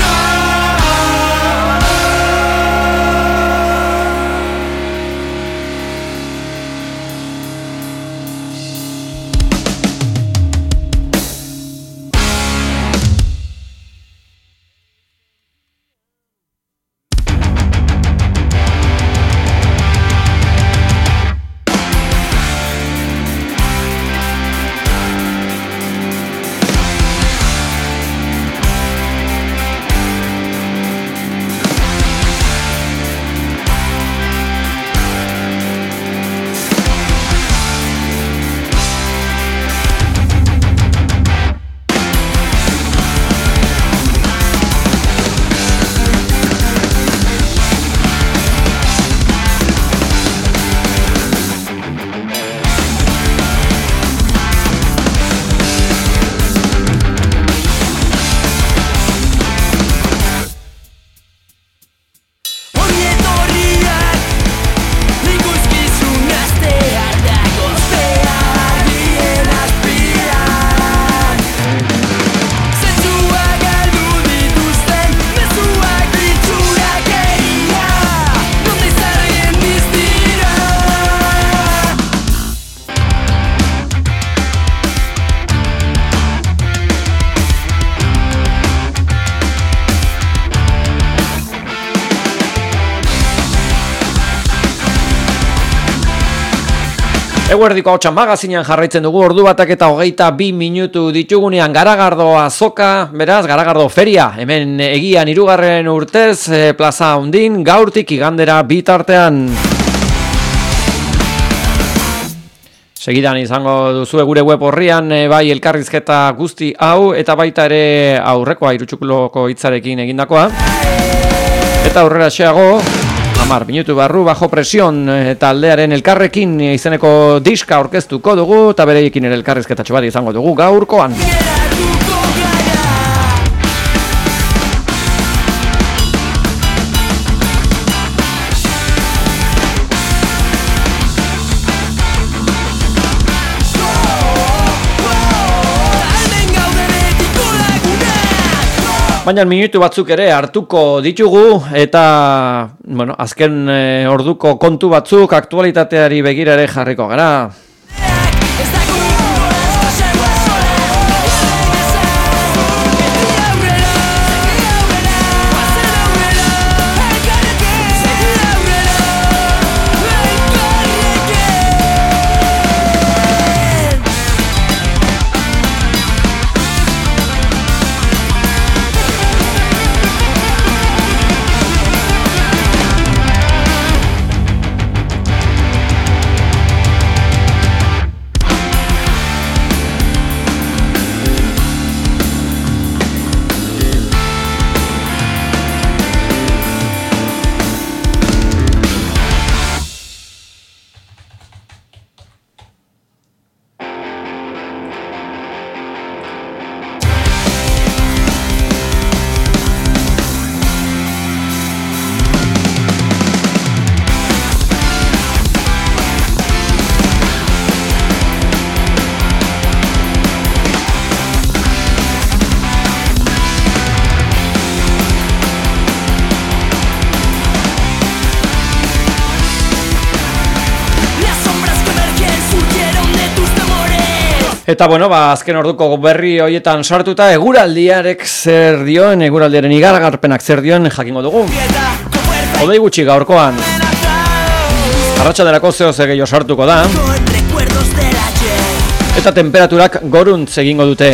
Eguerdiko Ahotsa magazinean jarraitzen dugu, ordu batak eta hogeita bi minutu ditugunean Garagardo azoka, beraz, Garagardo feria, hemen egian hirugarren urtez, e, plaza Undin, gaurtik igandera bitartean. Segidan izango duzu gure web horrian, e, bai elkarrizketa guzti hau, eta baita ere aurrekoa irutsukuloko hitzarekin egindakoa. Eta aurrera xeago, Amar, minutu barru, bajo presion taldearen elkarrekin izeneko diska orkestuko dugu, eta bereiekin ere elkarrizketatxo bat izango dugu gaurkoan. Baina minutu batzuk ere hartuko ditugu eta bueno, azken e, orduko kontu batzuk aktualitateari begira ere jarriko gara. Eta bueno, ba, azken orduko berri hoietan sartuta eguraldiarek zer dioen, eguraldiaren iragarpenak zer dioen jakingo dugu. Hodei gutxi gaurkoan. Arratsalderako zeo ze gehiago sartuko da. Eta temperaturak goruntz egingo dute.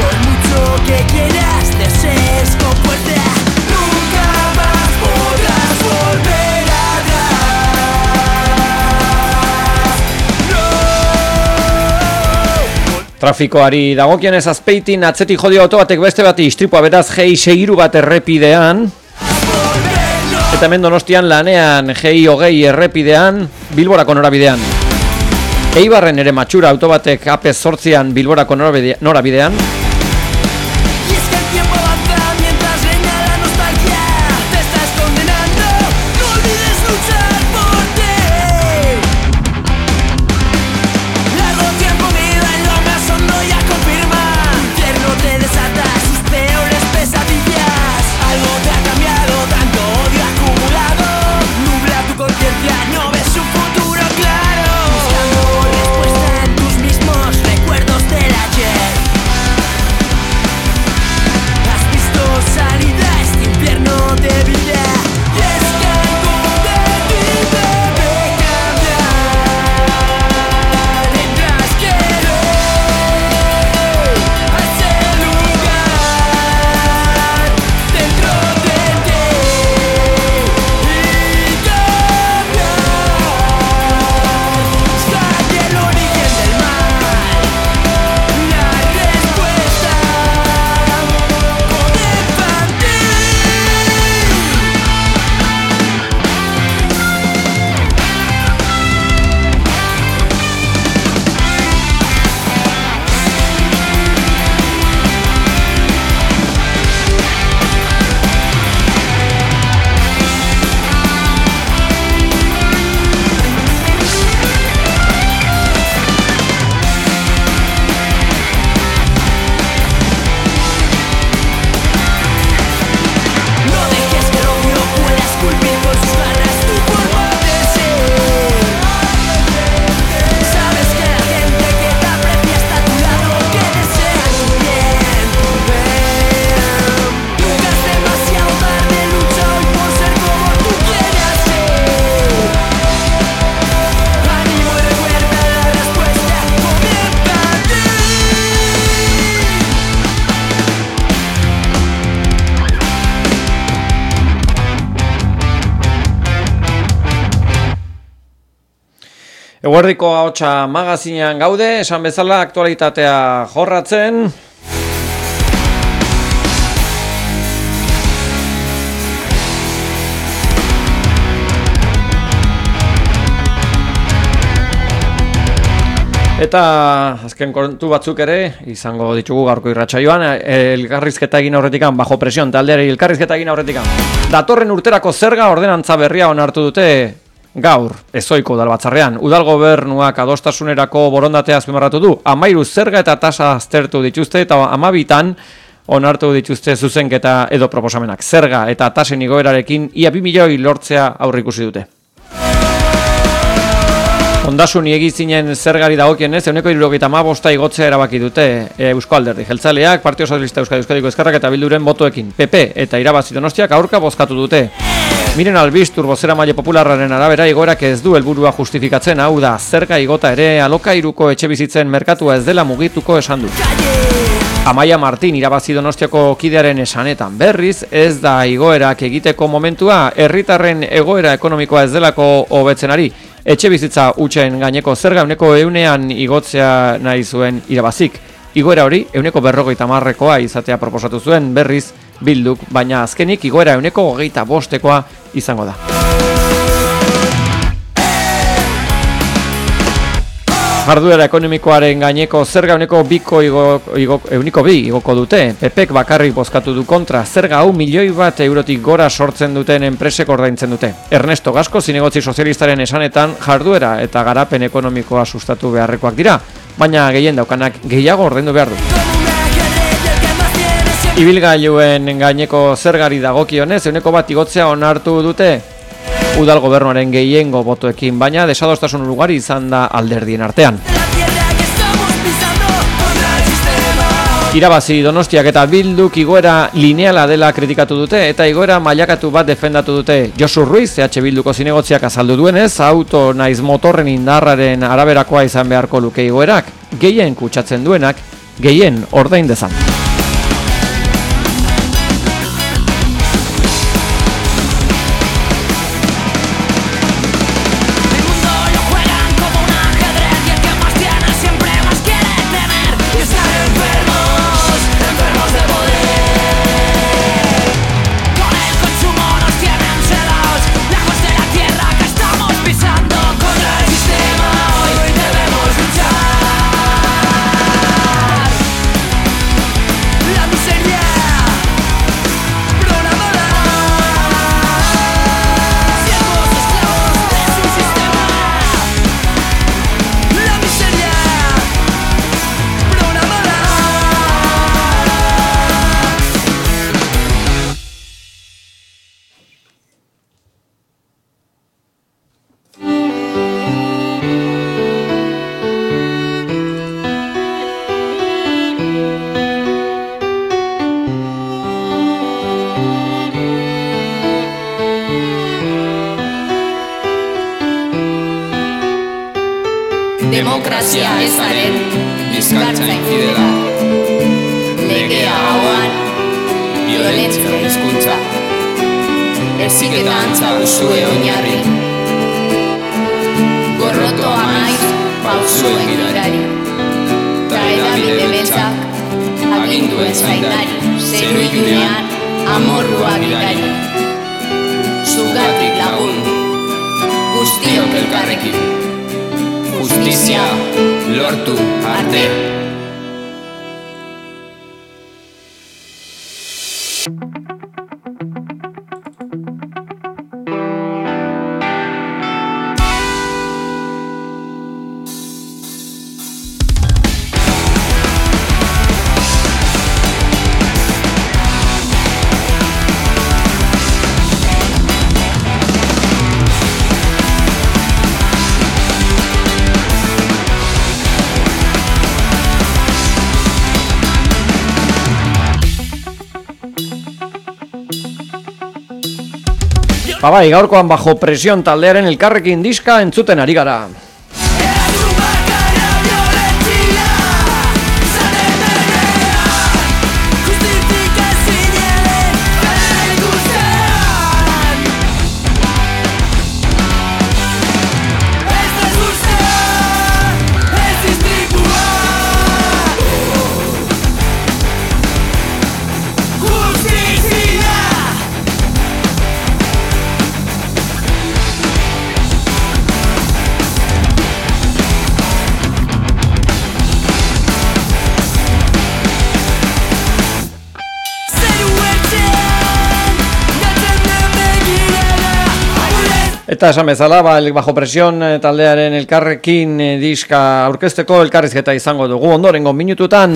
Trafikoari dagokionez Azpeitin atzetik jodio auto batek beste bati istripua beraz G I seiru bat errepidean. Eta hemen Donostian lanean G I hogei errepidean Bilborako norabidean. Eibarren ere matxura auto batek A P zortzian Bilborako norabidean. Eguerdiko ahotsa magazinean gaude, esan bezala aktualitatea jorratzen. Eta azken kontu batzuk ere izango ditugu gaurko irratsaioan, elkarrizketa egin aurretikan, bajo presion taldeari elkarrizketa egin aurretikan. Datorren urterako zerga ordenantza berria onartu dute gaur, ezoiko udalbatzarrean. Udal gobernuak adostasunerako borondatea azpimarratu du, hamairu zerga eta tasa aztertu dituzte eta hamabitan onartu dituzte zuzenketa edo proposamenak. Zerga eta tasen igoerarekin ia bi milioi lortzea aurreikusi dute. Ondasun iegizinen zergari dagokienez, ehuneko hirurogeita hamabosta igotzea erabaki dute Eusko Alderdi Jeltzaleak, Partido Socialista Euskadi Euskadiko Ezkerrak eta Bilduren botoekin. P P eta Irabazi Donostiak aurka bozkatu dute. Miren Albistur bozeramaile popularraren arabera igoerak ez du helburua justifikatzen, hau da, zerga igota ere alokairuko etxebizitzen merkatua ez dela mugituko esan du. Amaia Martin Irabazi Donostiako kidearen esanetan berriz, ez da igoerak egiteko momentua, herritarren egoera ekonomikoa ez delako hobetzen ari. Etxe bizitza hutsen gaineko zerga euneko eunean igotzea nahi zuen Irabazik. Igoera hori euneko berrogeita marrekoa izatea proposatu zuen berriz Bilduk, baina azkenik igoera euneko hogeita bostekoa izango da. Jarduera ekonomikoaren gaineko zerga euneko biko igo, igo, euniko bi igoko dute. Pepek bakarrik bozkatu du kontra, zerga hau milioi bat eurotik gora sortzen duten enpresek ordaintzen dute. Ernesto Gasko zinegotzi sozialistaren esanetan jarduera eta garapen ekonomikoa sustatu beharrekoak dira, baina gehien daukanak gehiago ordaindu behar du. Ibilgailuen gaineko zergari dagokionez euneko bat igotzea onartu dute Udal gobernuaren gehiengo botoekin, baina desadostasun ugari izan da alderdien artean. Irabazi Donostiak eta Bilduk igoera lineala dela kritikatu dute eta igoera mailakatu bat defendatu dute. Josu Ruiz, E H Bilduko zinegotziak azaldu duenez, auto naiz motorren indarraren araberakoa izan beharko luke igoerak, gehien kutsatzen duenak, gehien ordain dezan. Demokrazia ezaren bizkartza infidela, legea hauan, violentzia hizkuntza, heziketa antza duzue oinarri, gorroto amaiz pausuen gidari, ta edabide beltzak aginduen zaindari, zeru ilunean amorrua gidari, zugatik lagun, guztiok elkarrekin, justizia lortu arte. Babai, gaurkoan bajo presion taldearen elkarrekin diska entzuten ari gara. Eta esan bezala, ba, el Bajo Presión taldearen elkarrekin e, diska aurkezteko elkarrizketa izango dugu ondorengo minututan.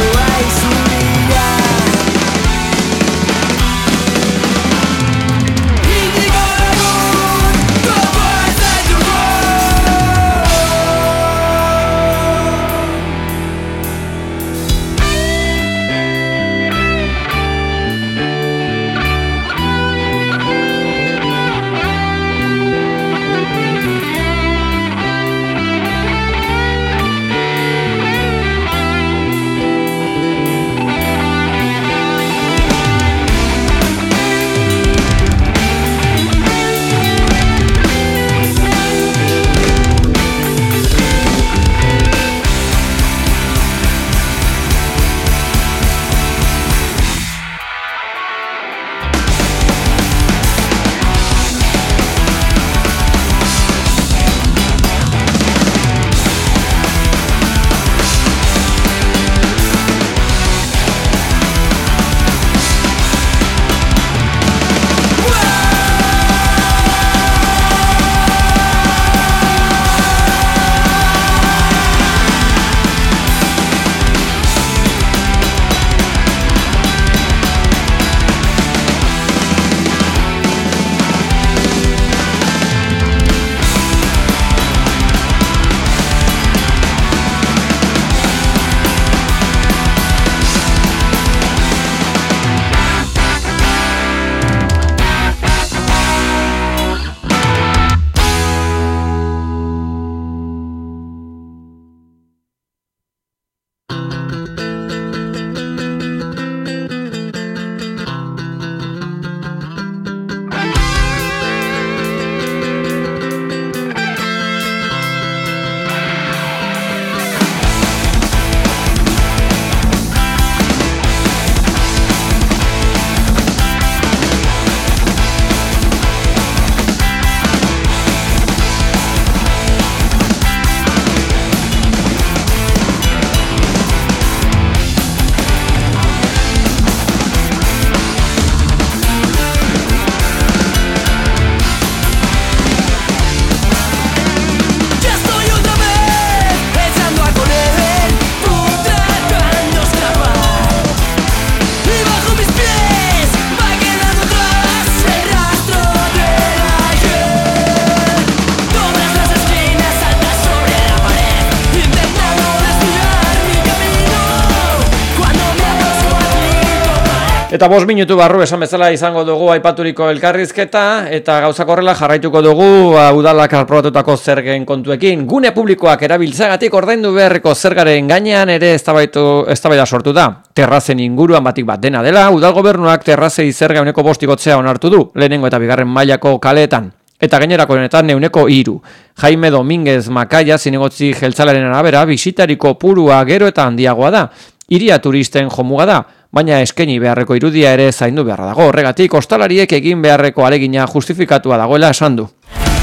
Eta bost minutu barru esan bezala izango dugu aipaturiko elkarrizketa eta gauzak horrela jarraituko dugu udalak aprobatutako zergen kontuekin. Gune publikoak erabiltzeagatik ordaindu beharreko zergaren gainean ere eztabaida sortu da. Terrazen inguruan batik bat dena dela, udal gobernuak terrazei zerga euneko bostikotzea onartu du, lehenengo eta bigarren mailako kaleetan. Eta gainerako honetan euneko hiru. Jaime Dominguez Makaia zinegotzi jeltzalaren arabera bisitariko purua gero eta handiagoa da. Hiria turisten jomuga da, baina eskaini beharreko irudia ere zaindu beharra dago. Horregatik, ostalariek egin beharreko alegina justifikatua dagoela esan du.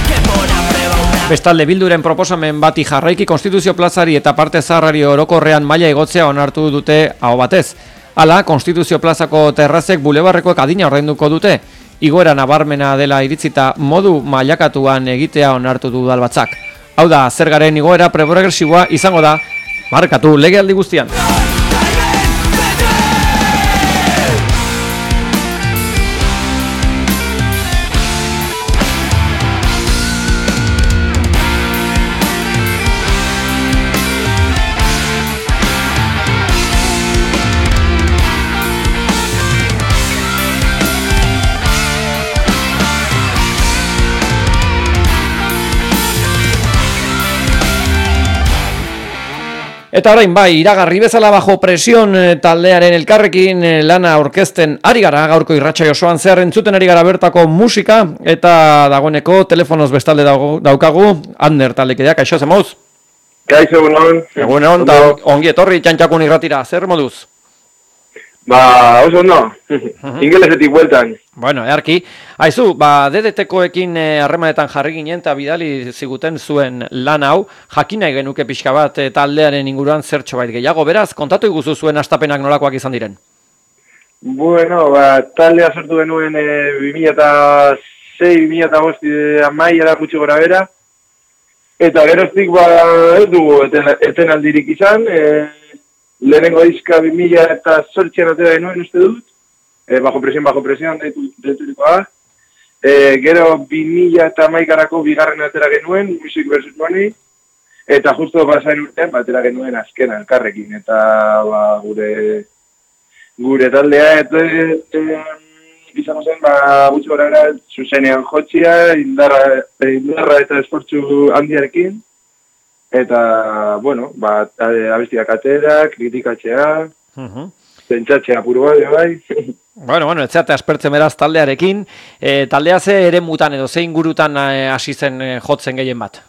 Bestalde Bilduren proposamen bati jarraiki Konstituzio plazari eta parte zaharrari orokorrean maila igotzea onartu dute aho batez. Hala, Konstituzio plazako terrazek bulebarrekoek adina ordainduko dute. Igoera nabarmena dela iritzita modu mailakatuan egitea onartu du udalbatzak. Hau da, zergaren igoera preprogresiboa izango da, markatu legealdi guztian. Eta orain bai, iragarri bezala Bajo Presión taldearen elkarrekin lana aurkezten ari gara gaurko irratsaio osoan zehar entzuten ari gara bertako musika eta dagoeneko telefonoz bestalde daukagu Ander taldekideak, kaixo zemoz? Kaixo, egunon. Egunon, eta ongi etorri Txantxakun irratira, zer moduz? Ba, oso ondo, ingelesetik bueltan. Bueno, earki. Aizu, ba, D D T-koekin harremanetan jarri ginen eta bidali ziguten zuen lan hau, jakin nahi genuke pixka bat taldearen inguruan zertxo bait gehiago, beraz, kontatu iguzu zuen hastapenak nolakoak izan diren? Bueno, ba, taldea sortu genuen e, bi mila sei bi mila eta bost amaiera gutxi gora bera. Eta geroztik ba ez dugu eten, etenaldirik izan, e, lehenengo diska bi mila eta zortzian atera genuen uste dut, e, bajo presión, bajo presión deiturikoa. E, gero bi mila eta hamaikaerako bigarren atera genuen, Music versus Money, eta justo pasain urtean batera genuen azkena elkarrekin, eta ba, gure gure taldea eta e, izango zen, ba, gutxi gora era, zuzenean jotzia, indarra, indarra eta esfortzu handiarekin, eta, bueno, ba, abestiak atera, kritikatzea, uh-huh. Pentsatzea puru bat, bai. Bueno, bueno, etzeate aspertzen beraz taldearekin, e, taldea ze ere mutan edo, ze ingurutan hasi zen e, jotzen gehien bat?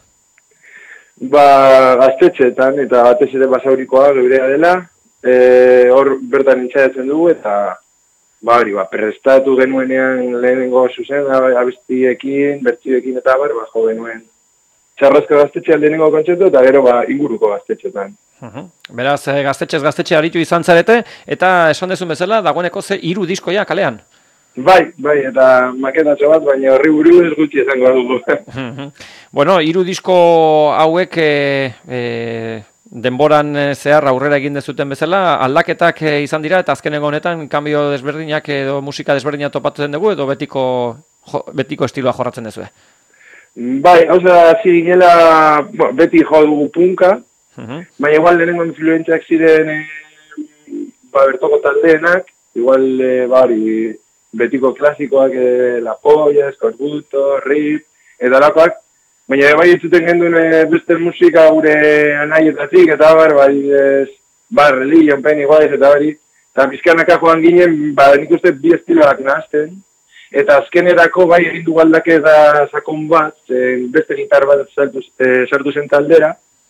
Ba, gaztetxeetan, eta batez ere basaurikoa geurea dela, hor e, bertan intxaiatzen dugu, eta ba, hori, ba, prestatu genuenean lehenengo zuzen abestiekin, bertzioekin eta bar, ba, jo genuen txarrozko gaztetxean lehenengo kontzertu, eta gero ba, inguruko gaztetxetan. Uh-huh. Beraz, gaztetxez gaztetxe aritu izan zarete, eta esan dezun bezala, dagoeneko ze hiru diskoia kalean? Bai, bai, eta maketatxo bat, baina horri buru ez gutxi izango dugu. Uh-huh. Bueno, hiru disko hauek e, e, denboran zehar aurrera egin dezuten bezala, aldaketak izan dira, eta azkenengo honetan, kanbio desberdinak edo musika desberdinak topatzen dugu, edo betiko, jo, betiko estiloa jorratzen dezue? Bai, hau da, zirigela, bo, beti jo dugu punka, uh-huh. Baina igual lehenengo influentziak ziren e, ba, bertoko taldeenak, igual, e, bari, betiko klasikoak, e, La Polla, Escorbuto, Rip, edalakoak, baina bai entzuten genduen e, beste musika gure anaietatik, eta bar, bai, ez, bar, Religion, Pennywise, eta bari, eta bizkanaka joan ginen, ba, nik uste bi estiloak nahazten, eta azkenerako bai egin du aldaketa sakon bat, e, beste gitar bat sartu, e, sartu zen taldera,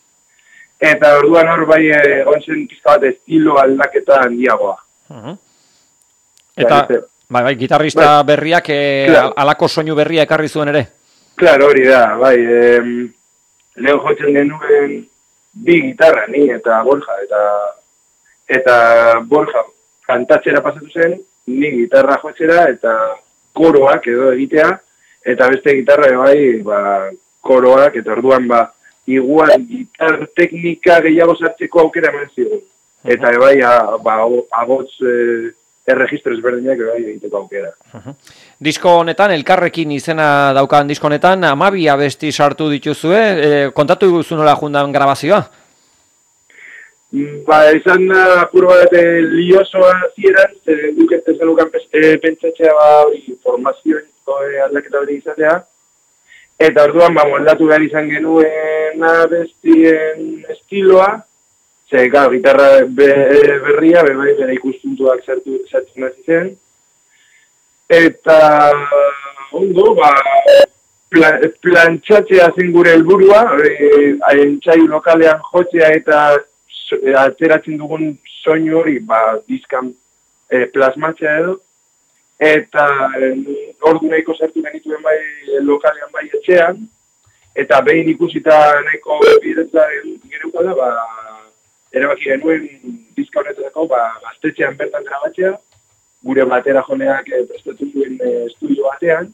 eta orduan hor bai egon zen pizka bat estilo aldaketa handiagoa. Uh-huh. Eta, bai, bai, gitarrista bai, berriak e, claro. Alako soinu berria ekarri zuen ere? Claro, hori da, bai, e, lehen jotzen genuen bi gitarra, ni eta Borja, eta, eta Borja kantatzera pasatu zen, ni gitarra jotzera, eta koroak edo egitea, eta beste gitarra bai, ba, koroak, eta orduan ba, igual gitar teknika gehiago sartzeko aukera eman zigun. Eta bai, ba, agotz e, erregistro ezberdinak bai egiteko aukera. Uh-huh. Disko honetan, elkarrekin izena daukan disko honetan, hamabi abesti sartu dituzue, e, kontatu duzu nola jundan grabazioa? Ba, izan da, apur bat liosoa zieran, duketzen zenukan pentsatzea ba, formazioen aldaketa hori izatea. Eta orduan, ba, moldatu behar izan genuen abestien estiloa, ze, gara, gitarra be, berria, be, bai, bera ikuspuntuak sartu sartzen hasi zen. Eta, ondo, ba, plan, plantxatzea zen gure helburua, e, entzaiu lokalean jotzea eta ateratzen dugun soinu hori, ba, diskan e, plasmatzea edo, eta e, ordu nahiko sartu genituen bai lokalean bai etxean, eta behin ikusita nahiko bidetza gereuka da, ba, erabaki genuen diska honetako, ba, gaztetxean bertan grabatzea, gure batera joneak e, prestatu zuen e, estudio batean,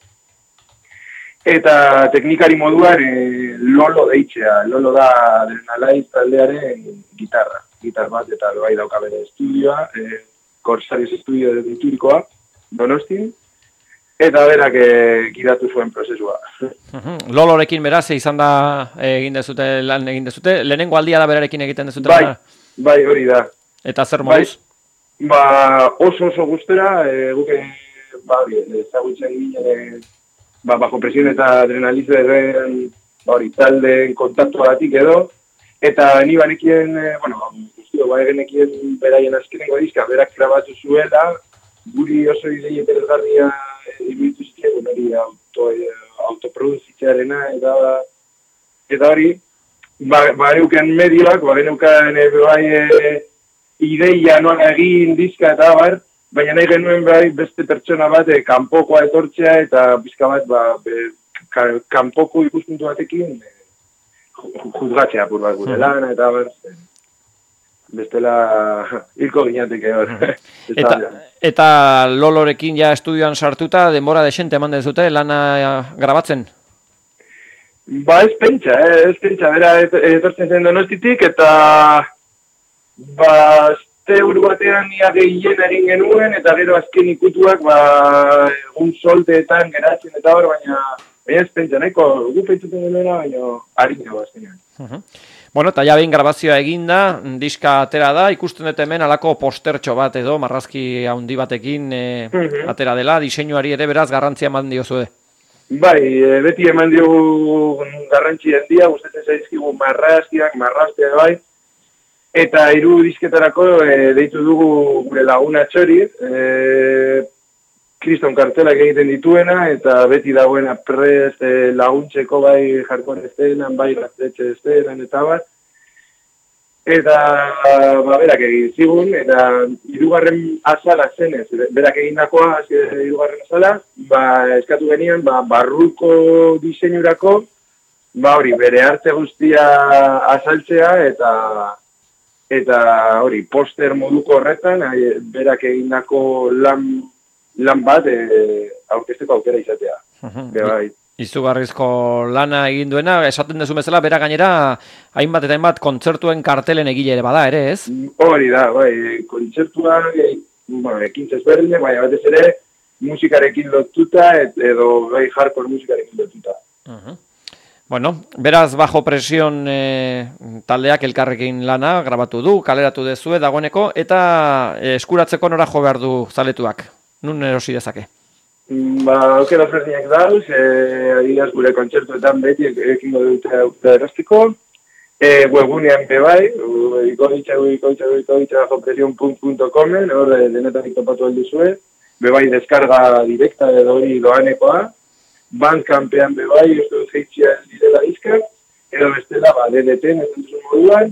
eta teknikari moduan e, Lolo deitzea. Lolo da Adrenalaiz taldearen gitarra. Gitar bat eta bai dauka bere estudioa, e, Corsarios Estudio de Deiturikoa, Donostin, eta berak e, gidatu zuen prozesua. Uh-huh. Lolorekin beraz izan da egin dezute, lan egin dezute, lehenengo aldia da berarekin egiten dezute? Bai, bai hori da. Eta zer moduz? Bai, ba, oso oso guztera, e, guke, ba, ezagutzen ginen, ba, bajo presión eta adrenalizeren ba, hori, taldeen kontaktuagatik edo, eta ni banekien, e, bueno, guztio, ba, egenekien beraien azkenengo diska, berak grabatu zuela, guri oso idei interesgarria iruditu zitzen, hori auto, e, autoproduzitzearena, eta, eta hori, ba, ba euken medioak, ba, geneukan e, bai, e, ideia nola egin diska eta bar, baina nahi genuen bai beste pertsona bat e, kanpokoa etortzea eta pizka bat ba, be, ka, kanpoko ikuspuntu batekin e, juzgatzea apur bat gure lana eta bar. bestela hilko ginateke hor. Eta, eta Lolorekin ja estudioan sartuta, denbora desente eman dezute lana grabatzen? Ba, ez pentsa, eh? ez pentsa, bera etortzen zen Donostitik, eta ba, azte uru batean ia gehien egin genuen, eta gero azken ikutuak, ba, egun solteetan geratzen eta hor, baina, baina ez pentsa, nahiko gu pentsuten genuena, baina harina bazkenean. Uh-huh. Bueno, eta ja behin grabazioa eginda, diska atera da, ikusten dut hemen alako postertxo bat edo, marrazki handi batekin e, uh-huh. atera dela, diseinuari ere beraz garrantzia eman diozue. Bai, e, beti eman diogu garrantzi handia, gustatzen zaizkigu marrazkiak, marrazteak bai, eta hiru disketarako e, deitu dugu gure laguna Txori, e, kriston kartelak egiten dituena, eta beti dagoena prest e, laguntzeko bai jarkon estenan, bai gaztetxe estenan, eta bat. Eta, ba, berak egin zigun, eta hirugarren azala zenez, berak egindakoa, hirugarren azala, ba, eskatu genian, ba, barruko diseinurako, ba, hori, bere arte guztia azaltzea, eta, eta, hori, poster moduko horretan, berak egindako lan, lan bat, e, aurkezteko aukera izatea. Uh-huh. Bai. Izugarrizko lana egin duena, esaten dezu bezala, bera gainera, hainbat eta hainbat kontzertuen kartelen egile ere bada, ere, ez? Hori da, bai, kontzertuak, e, bueno, ekintza ezberdinak, baina batez ere, musikarekin lotuta, et, edo bai hardcore musikarekin lotuta. Uh-huh. Bueno, beraz, bajo presion e, taldeak elkarrekin lana, grabatu du, kaleratu dezue dagoeneko, eta e, eskuratzeko nora jo behar du zaletuak, nun erosi dezake? Ba, aukera ezberdinak dauz, e, adibidez gure kontzertuetan beti ekingo dute aukera erostiko, e, webgunean be bai, ikoitza, ikoitza, ikoitza, bajo presion punto comen, hor denetarik topatu alduzue, be bai deskarga direkta edo hori doanekoa, Bandcampean be bai, ez dut geitxia direla izkak, edo bestela, ba, D D T, nezentzun moduan,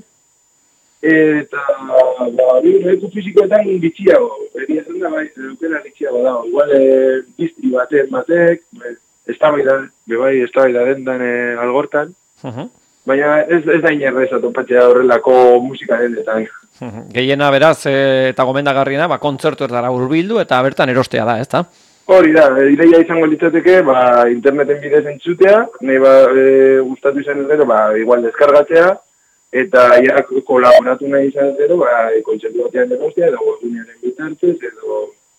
eta, ba, hori, leku fizikoetan bitxiago, egia zen da, bai, eukera bitxiago da, igual, e, biztri batek, batek, ez da bai da, be bai, ez da bai da dendan e, algortan, uh-huh. Baina ez, ez da inerrez atopatzea horrelako musika dendetan. Uh-huh. Gehiena beraz, e, eta gomendagarriena, ba, kontzertu ertara urbildu, eta bertan erostea da, ez da? Hori da, ideia izango litzateke, ba, interneten bidez entzutea, nahi ba, e, gustatu izan ez gero, ba, igual deskargatzea, eta ja kolaboratu nahi izan zero, ba, kontzertu batean derostia, edo gotunearen bitartez, edo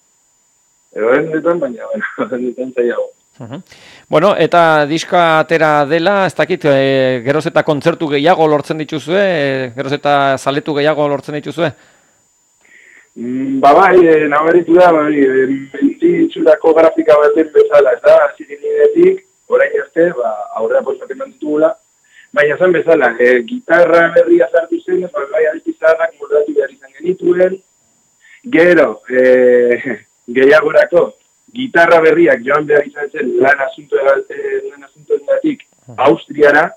edo dendetan, baina, bueno, dendetan zaiago. Uh-huh. Bueno, eta diska atera dela, ez dakit, e, geroz eta kontzertu gehiago lortzen dituzue, e, geroz eta zaletu gehiago lortzen dituzue? Mm, ba bai, e, nabaritu da, bai, e, mentitzurako grafika baten bezala, ez da, zirinidetik, orain arte, ba, aurrera postak eman ditugula, baina zen bezala, e, gitarra berria zartu zen, ba, bai, altizarrak moldatu behar izan genituen, gero, e, gehiagorako, gitarra berriak joan behar izan zen lan asuntoengatik Austriara,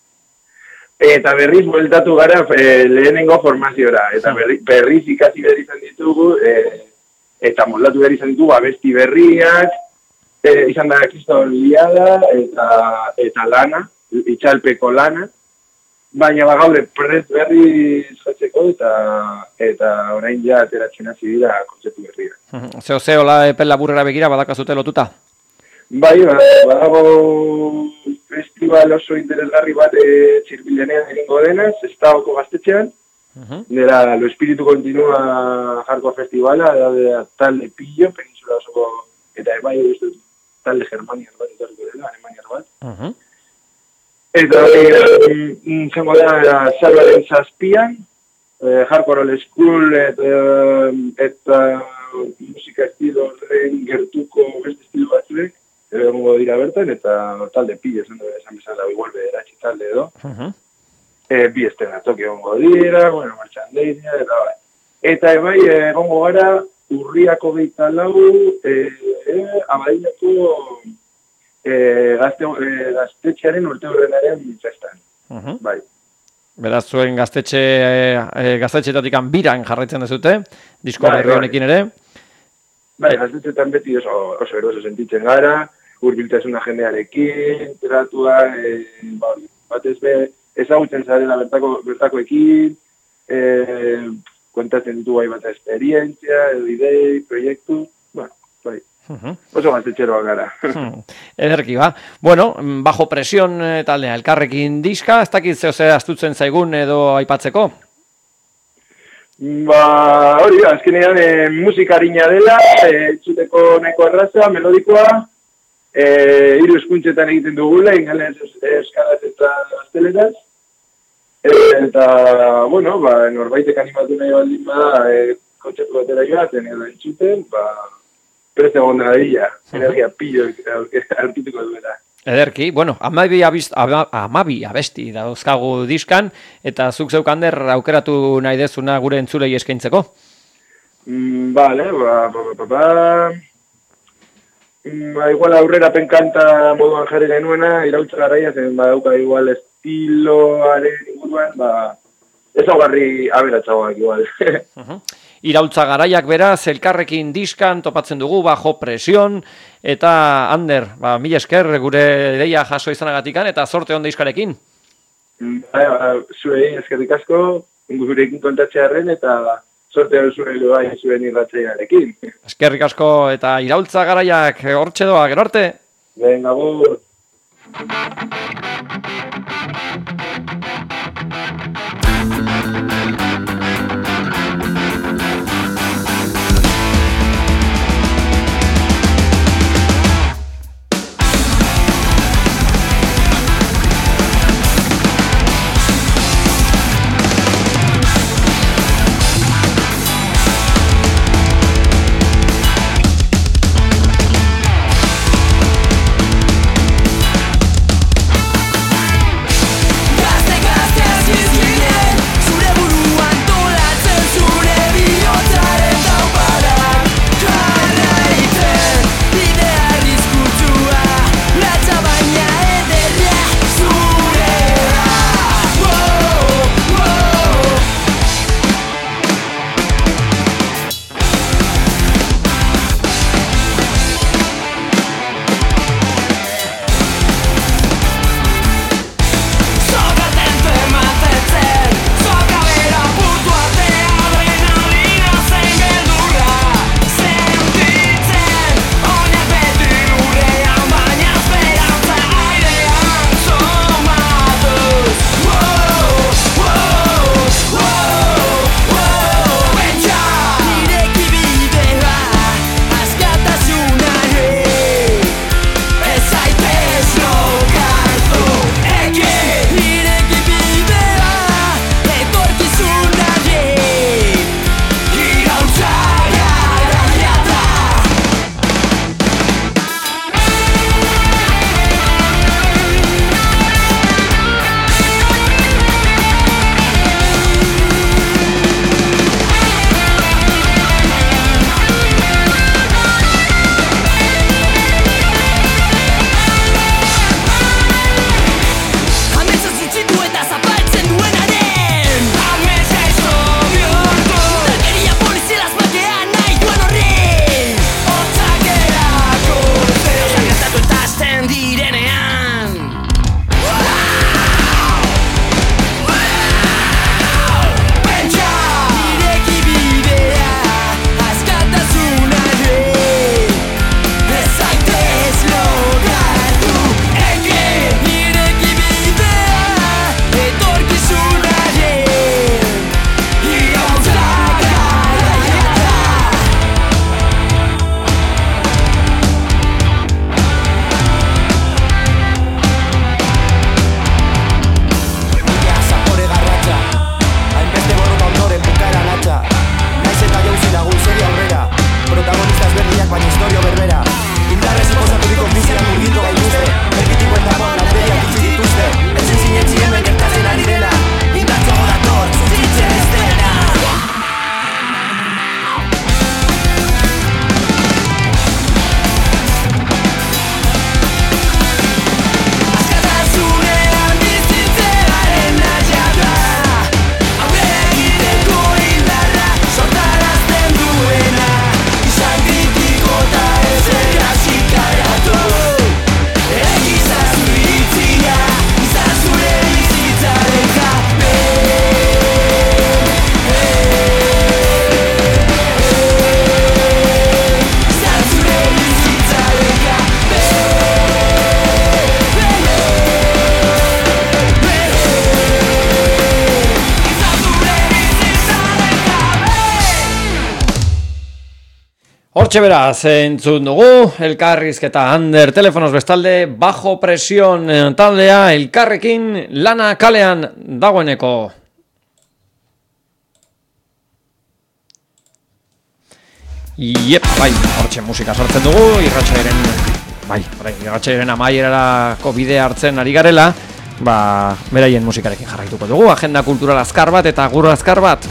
eta berriz bueltatu gara e, lehenengo formaziora, eta berri, berriz ikasi behar izan ditugu, e, eta moldatu behar izan ditugu abesti berriak, e, izan da Kriston liada, eta, eta lana, itxalpeko lana, baina ba gaude prest berri jotzeko eta eta orain ja ateratzen hasi dira kontzeptu berria. Zeo zeo la epe laburrera begira badakazute lotuta? Bai, badago festival oso interesgarri bat e, Txirbilenean egingo denaz, Estaoko gaztetxean, uh-huh. Dela Lo Espiritu Continua Jarko Festivala, da talde pillo, peninsula osoko, eta bai, talde germaniar bat, etorriko dela, alemaniar bat. Uh-huh. Eta izango da Salvaren zazpian, eh, Hardcore Old School eta, eta musika estilo horren gertuko beste estilo batzuek, egongo dira bertan, eta talde pile esan esan bezala, igual bederatzi talde edo. Uh-huh. E, bi estenatoki egongo dira, bueno, martxandeizia, eta bai. Eta bai, egongo gara, urriako geita lau, e, e, abadinako E, gazte, e, gaztetxearen urte horrenaren festan. Uh-huh. Bai. Beraz, zuen gaztetxe, e, gaztetxeetatik biran jarraitzen dezute, disko bai, berri honekin ere. Bai, gaztetxeetan beti oso, oso eroso sentitzen gara, hurbiltasuna jendearekin, teratua, e, ba, batez be, ezagutzen zarela bertako, bertakoekin, e, kontatzen ditu bai bat esperientzia, edo idei, proiektu, bueno, bai. Uh-huh. Oso gaztetxeroak gara. Hmm. Ederki, ba. Bueno, bajo presion eh, taldea, elkarrekin diska, ez dakit zeo ze astutzen zaigun edo aipatzeko? Ba, hori da, azkenean e, musikarina dela, e, txuteko nahiko erraza, melodikoa, e, hiru hizkuntzetan egiten dugula, ingeles, euskaraz eta gazteleraz. E, eta, bueno, ba, norbaitek animatu nahi baldin bada, e, kotxetu batera joaten edo entzuten, ba, preste egon da dira, energia pillo hartutuko duela. Ederki, bueno, amabi, abizt, ama, amabi abesti dauzkagu diskan, eta zuk zeukander aukeratu nahi dezuna gure entzulei eskaintzeko? Mm, vale, ba, ba, ba, ba, ba. Mm, ba, igual aurrera penkanta moduan jarri genuena, irautza garaia, zen badauka igual estiloaren inguruan, ba, ezaugarri aberatzagoak igual. Uh-huh. Iraultza garaiak beraz, elkarrekin diskan topatzen dugu, bajo presion, eta Ander, ba, mila esker gure ideia jaso izanagatikan, eta sorte on diskarekin. Ba, ba, zuei eskerrik asko, gurekin kontatzearen, eta sorte hori zuen bai zuen irratzaiarekin. Eskerrik asko, eta iraultza garaiak hortxe doa, gero arte. Venga, bur. Thank Hortxe beraz, entzun dugu, elkarrizketa Ander telefonos bestalde, bajo presion taldea, elkarrekin lana kalean dagoeneko. Iep, bai, hortxe musika sortzen dugu, irratxairen, bai, irratxairen amaierarako bidea hartzen ari garela, ba, beraien musikarekin jarraituko dugu, agenda kultural azkar bat eta gur azkar bat.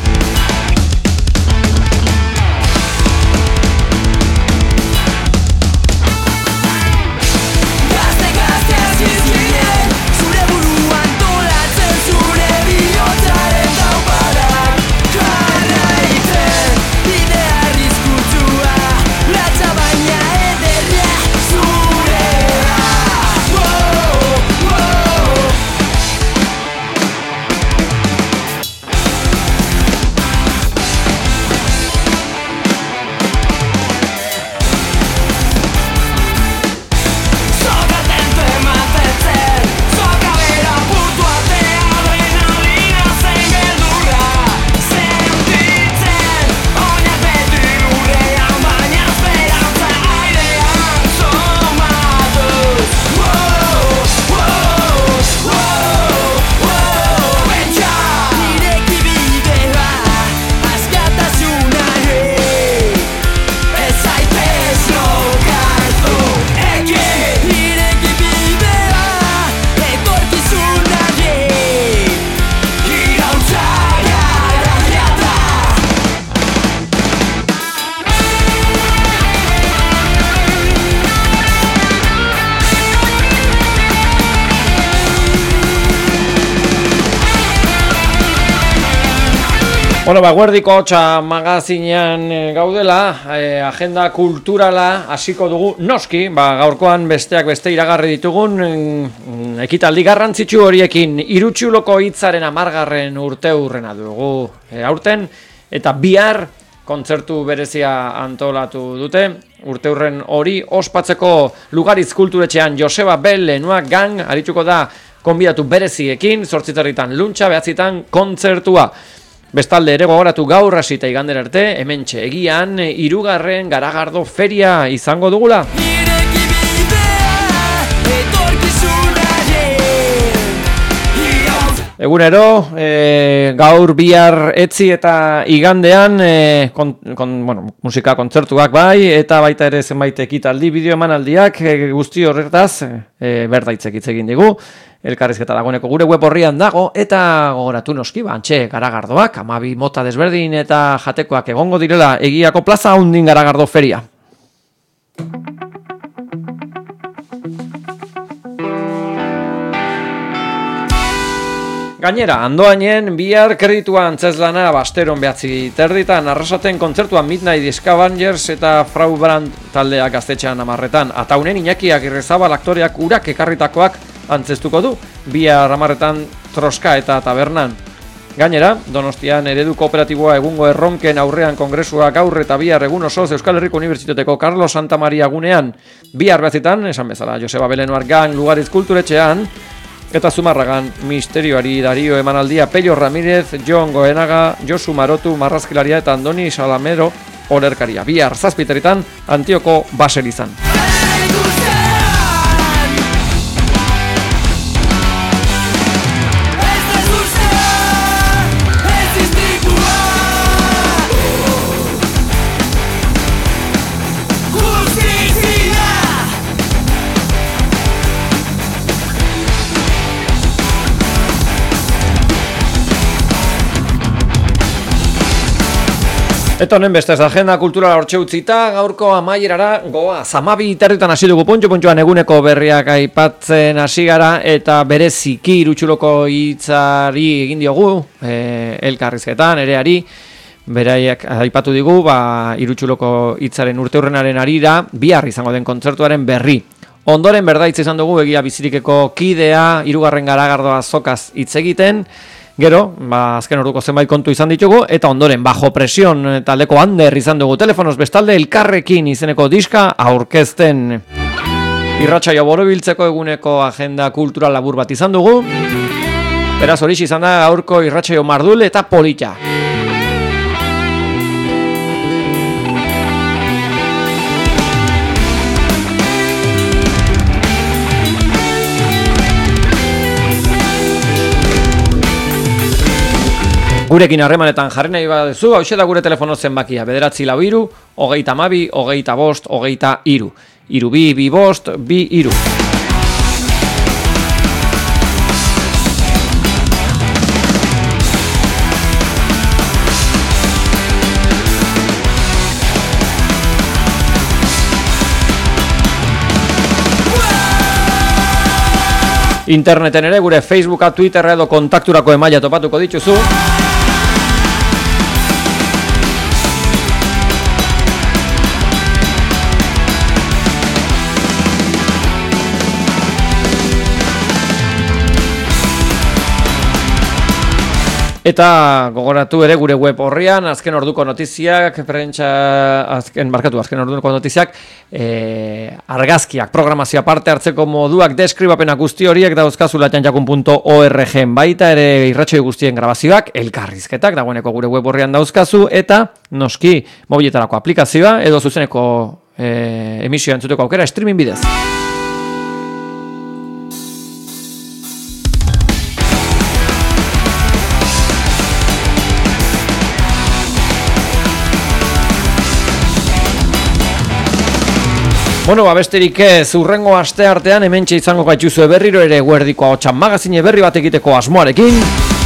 Bueno, ba, Eguerdiko Ahotsa magazinean gaudela, eh, agenda kulturala hasiko dugu noski, ba, gaurkoan besteak beste iragarri ditugun mm, ekitaldi garrantzitsu horiekin Irutsuloko hitzaren hamargarren urteurrena dugu e, aurten, eta bihar kontzertu berezia antolatu dute. Urteurren hori ospatzeko Lugaritz kulturetxean Joseba Bell Lenuak gang arituko da konbidatu bereziekin, zortzitarritan luntxa, behatzitan kontzertua. Bestalde ere gogoratu gaur hasita igandera arte, hementxe egian hirugarren garagardo feria izango dugula. Egunero, e, gaur bihar etzi eta igandean e, kon, kon, bueno, musika kontzertuak bai, eta baita ere zenbait ekitaldi, bideo emanaldiak e, guzti horretaz e, berdaitzek hitz egin digu. Elkarrizketa dagoeneko gure web horrian dago, eta gogoratu noski, bantxe garagardoak, hamabi mota desberdin eta jatekoak egongo direla Egiako plaza Undin garagardo feria. Gainera, Andoainen bihar kreditua antzezlana basteron behatzi terditan, arrasaten kontzertuan Midnight Scavengers eta Frau Brand taldeak gaztetxean amarretan. Ataunen Iñakiak Irrezabal aktoreak urak ekarritakoak antzestuko du, bihar amarretan Troska eta Tabernan. Gainera, Donostian eredu kooperatiboa egungo erronken aurrean kongresua gaur eta bihar egun osoz Euskal Herriko Unibertsitateko Carlos Santa Maria gunean. Bihar behatzitan, esan bezala, Joseba Belenuar gang Lugaritz kulturetxean, eta Zumarragan misterioari dario emanaldia Pello Ramirez, Jon Goenaga, Josu Marotu, marrazkilaria eta Andoni Salamero olerkaria. Bihar zazpiterritan Antioko baselizan. Eta honen bestez, agenda kulturala hortxe utzita, gaurko amaierara goa. Zamabi territan hasi dugu puntxo-puntxoan eguneko berriak aipatzen hasi gara, eta bereziki Irutsuloko hitzari egin diogu, e, elkarrizketan, ereari, beraiek aipatu digu, ba, Irutsuloko hitzaren urteurrenaren arira, bihar izango den kontzertuaren berri. Ondoren berdaitz izan dugu Egia Bizirikeko kidea, hirugarren garagardoa zokaz hitz egiten. Gero, ba, azken orduko zenbait kontu izan ditugu, eta ondoren bajo presion taldeko Ander izan dugu telefonos bestalde elkarrekin izeneko diska aurkezten. Irratsaio borobiltzeko eguneko agenda kultural labur bat izan dugu. Beraz hori izan da gaurko irratsaio mardul eta polita. gurekin harremanetan jarri nahi baduzu, hauxe da gure telefono zenbakia, bederatzi lau hiru, hogeita hamabi, hogeita bost, hogeita hiru. Hiru bi, bi bost, bi hiru. Interneten ere gure Facebooka, Twitterra edo kontakturako emaila topatuko dituzu. Eta gogoratu ere gure web horrian, azken orduko notiziak, prentsa, azken, markatu, azken orduko notiziak, e, argazkiak, programazioa parte hartzeko moduak, deskribapenak guzti horiek dauzkazula txantxakun puntu org, baita ere irratxoi guztien grabazioak, elkarrizketak, dagoeneko gure web horrian dauzkazu, eta noski mobiletarako aplikazioa, edo zuzeneko e, emisioa entzuteko aukera, streaming bidez. Bueno, ba, besterik ez, urrengo aste artean hementxe izango gaituzue berriro ere Eguerdiko Ahotsa magazine berri bat egiteko asmoarekin.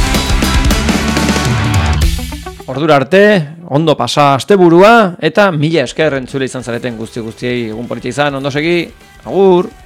Ordura arte, ondo pasa asteburua eta mila esker entzule izan zareten guzti guztiei egun polita izan, ondo segi, agur!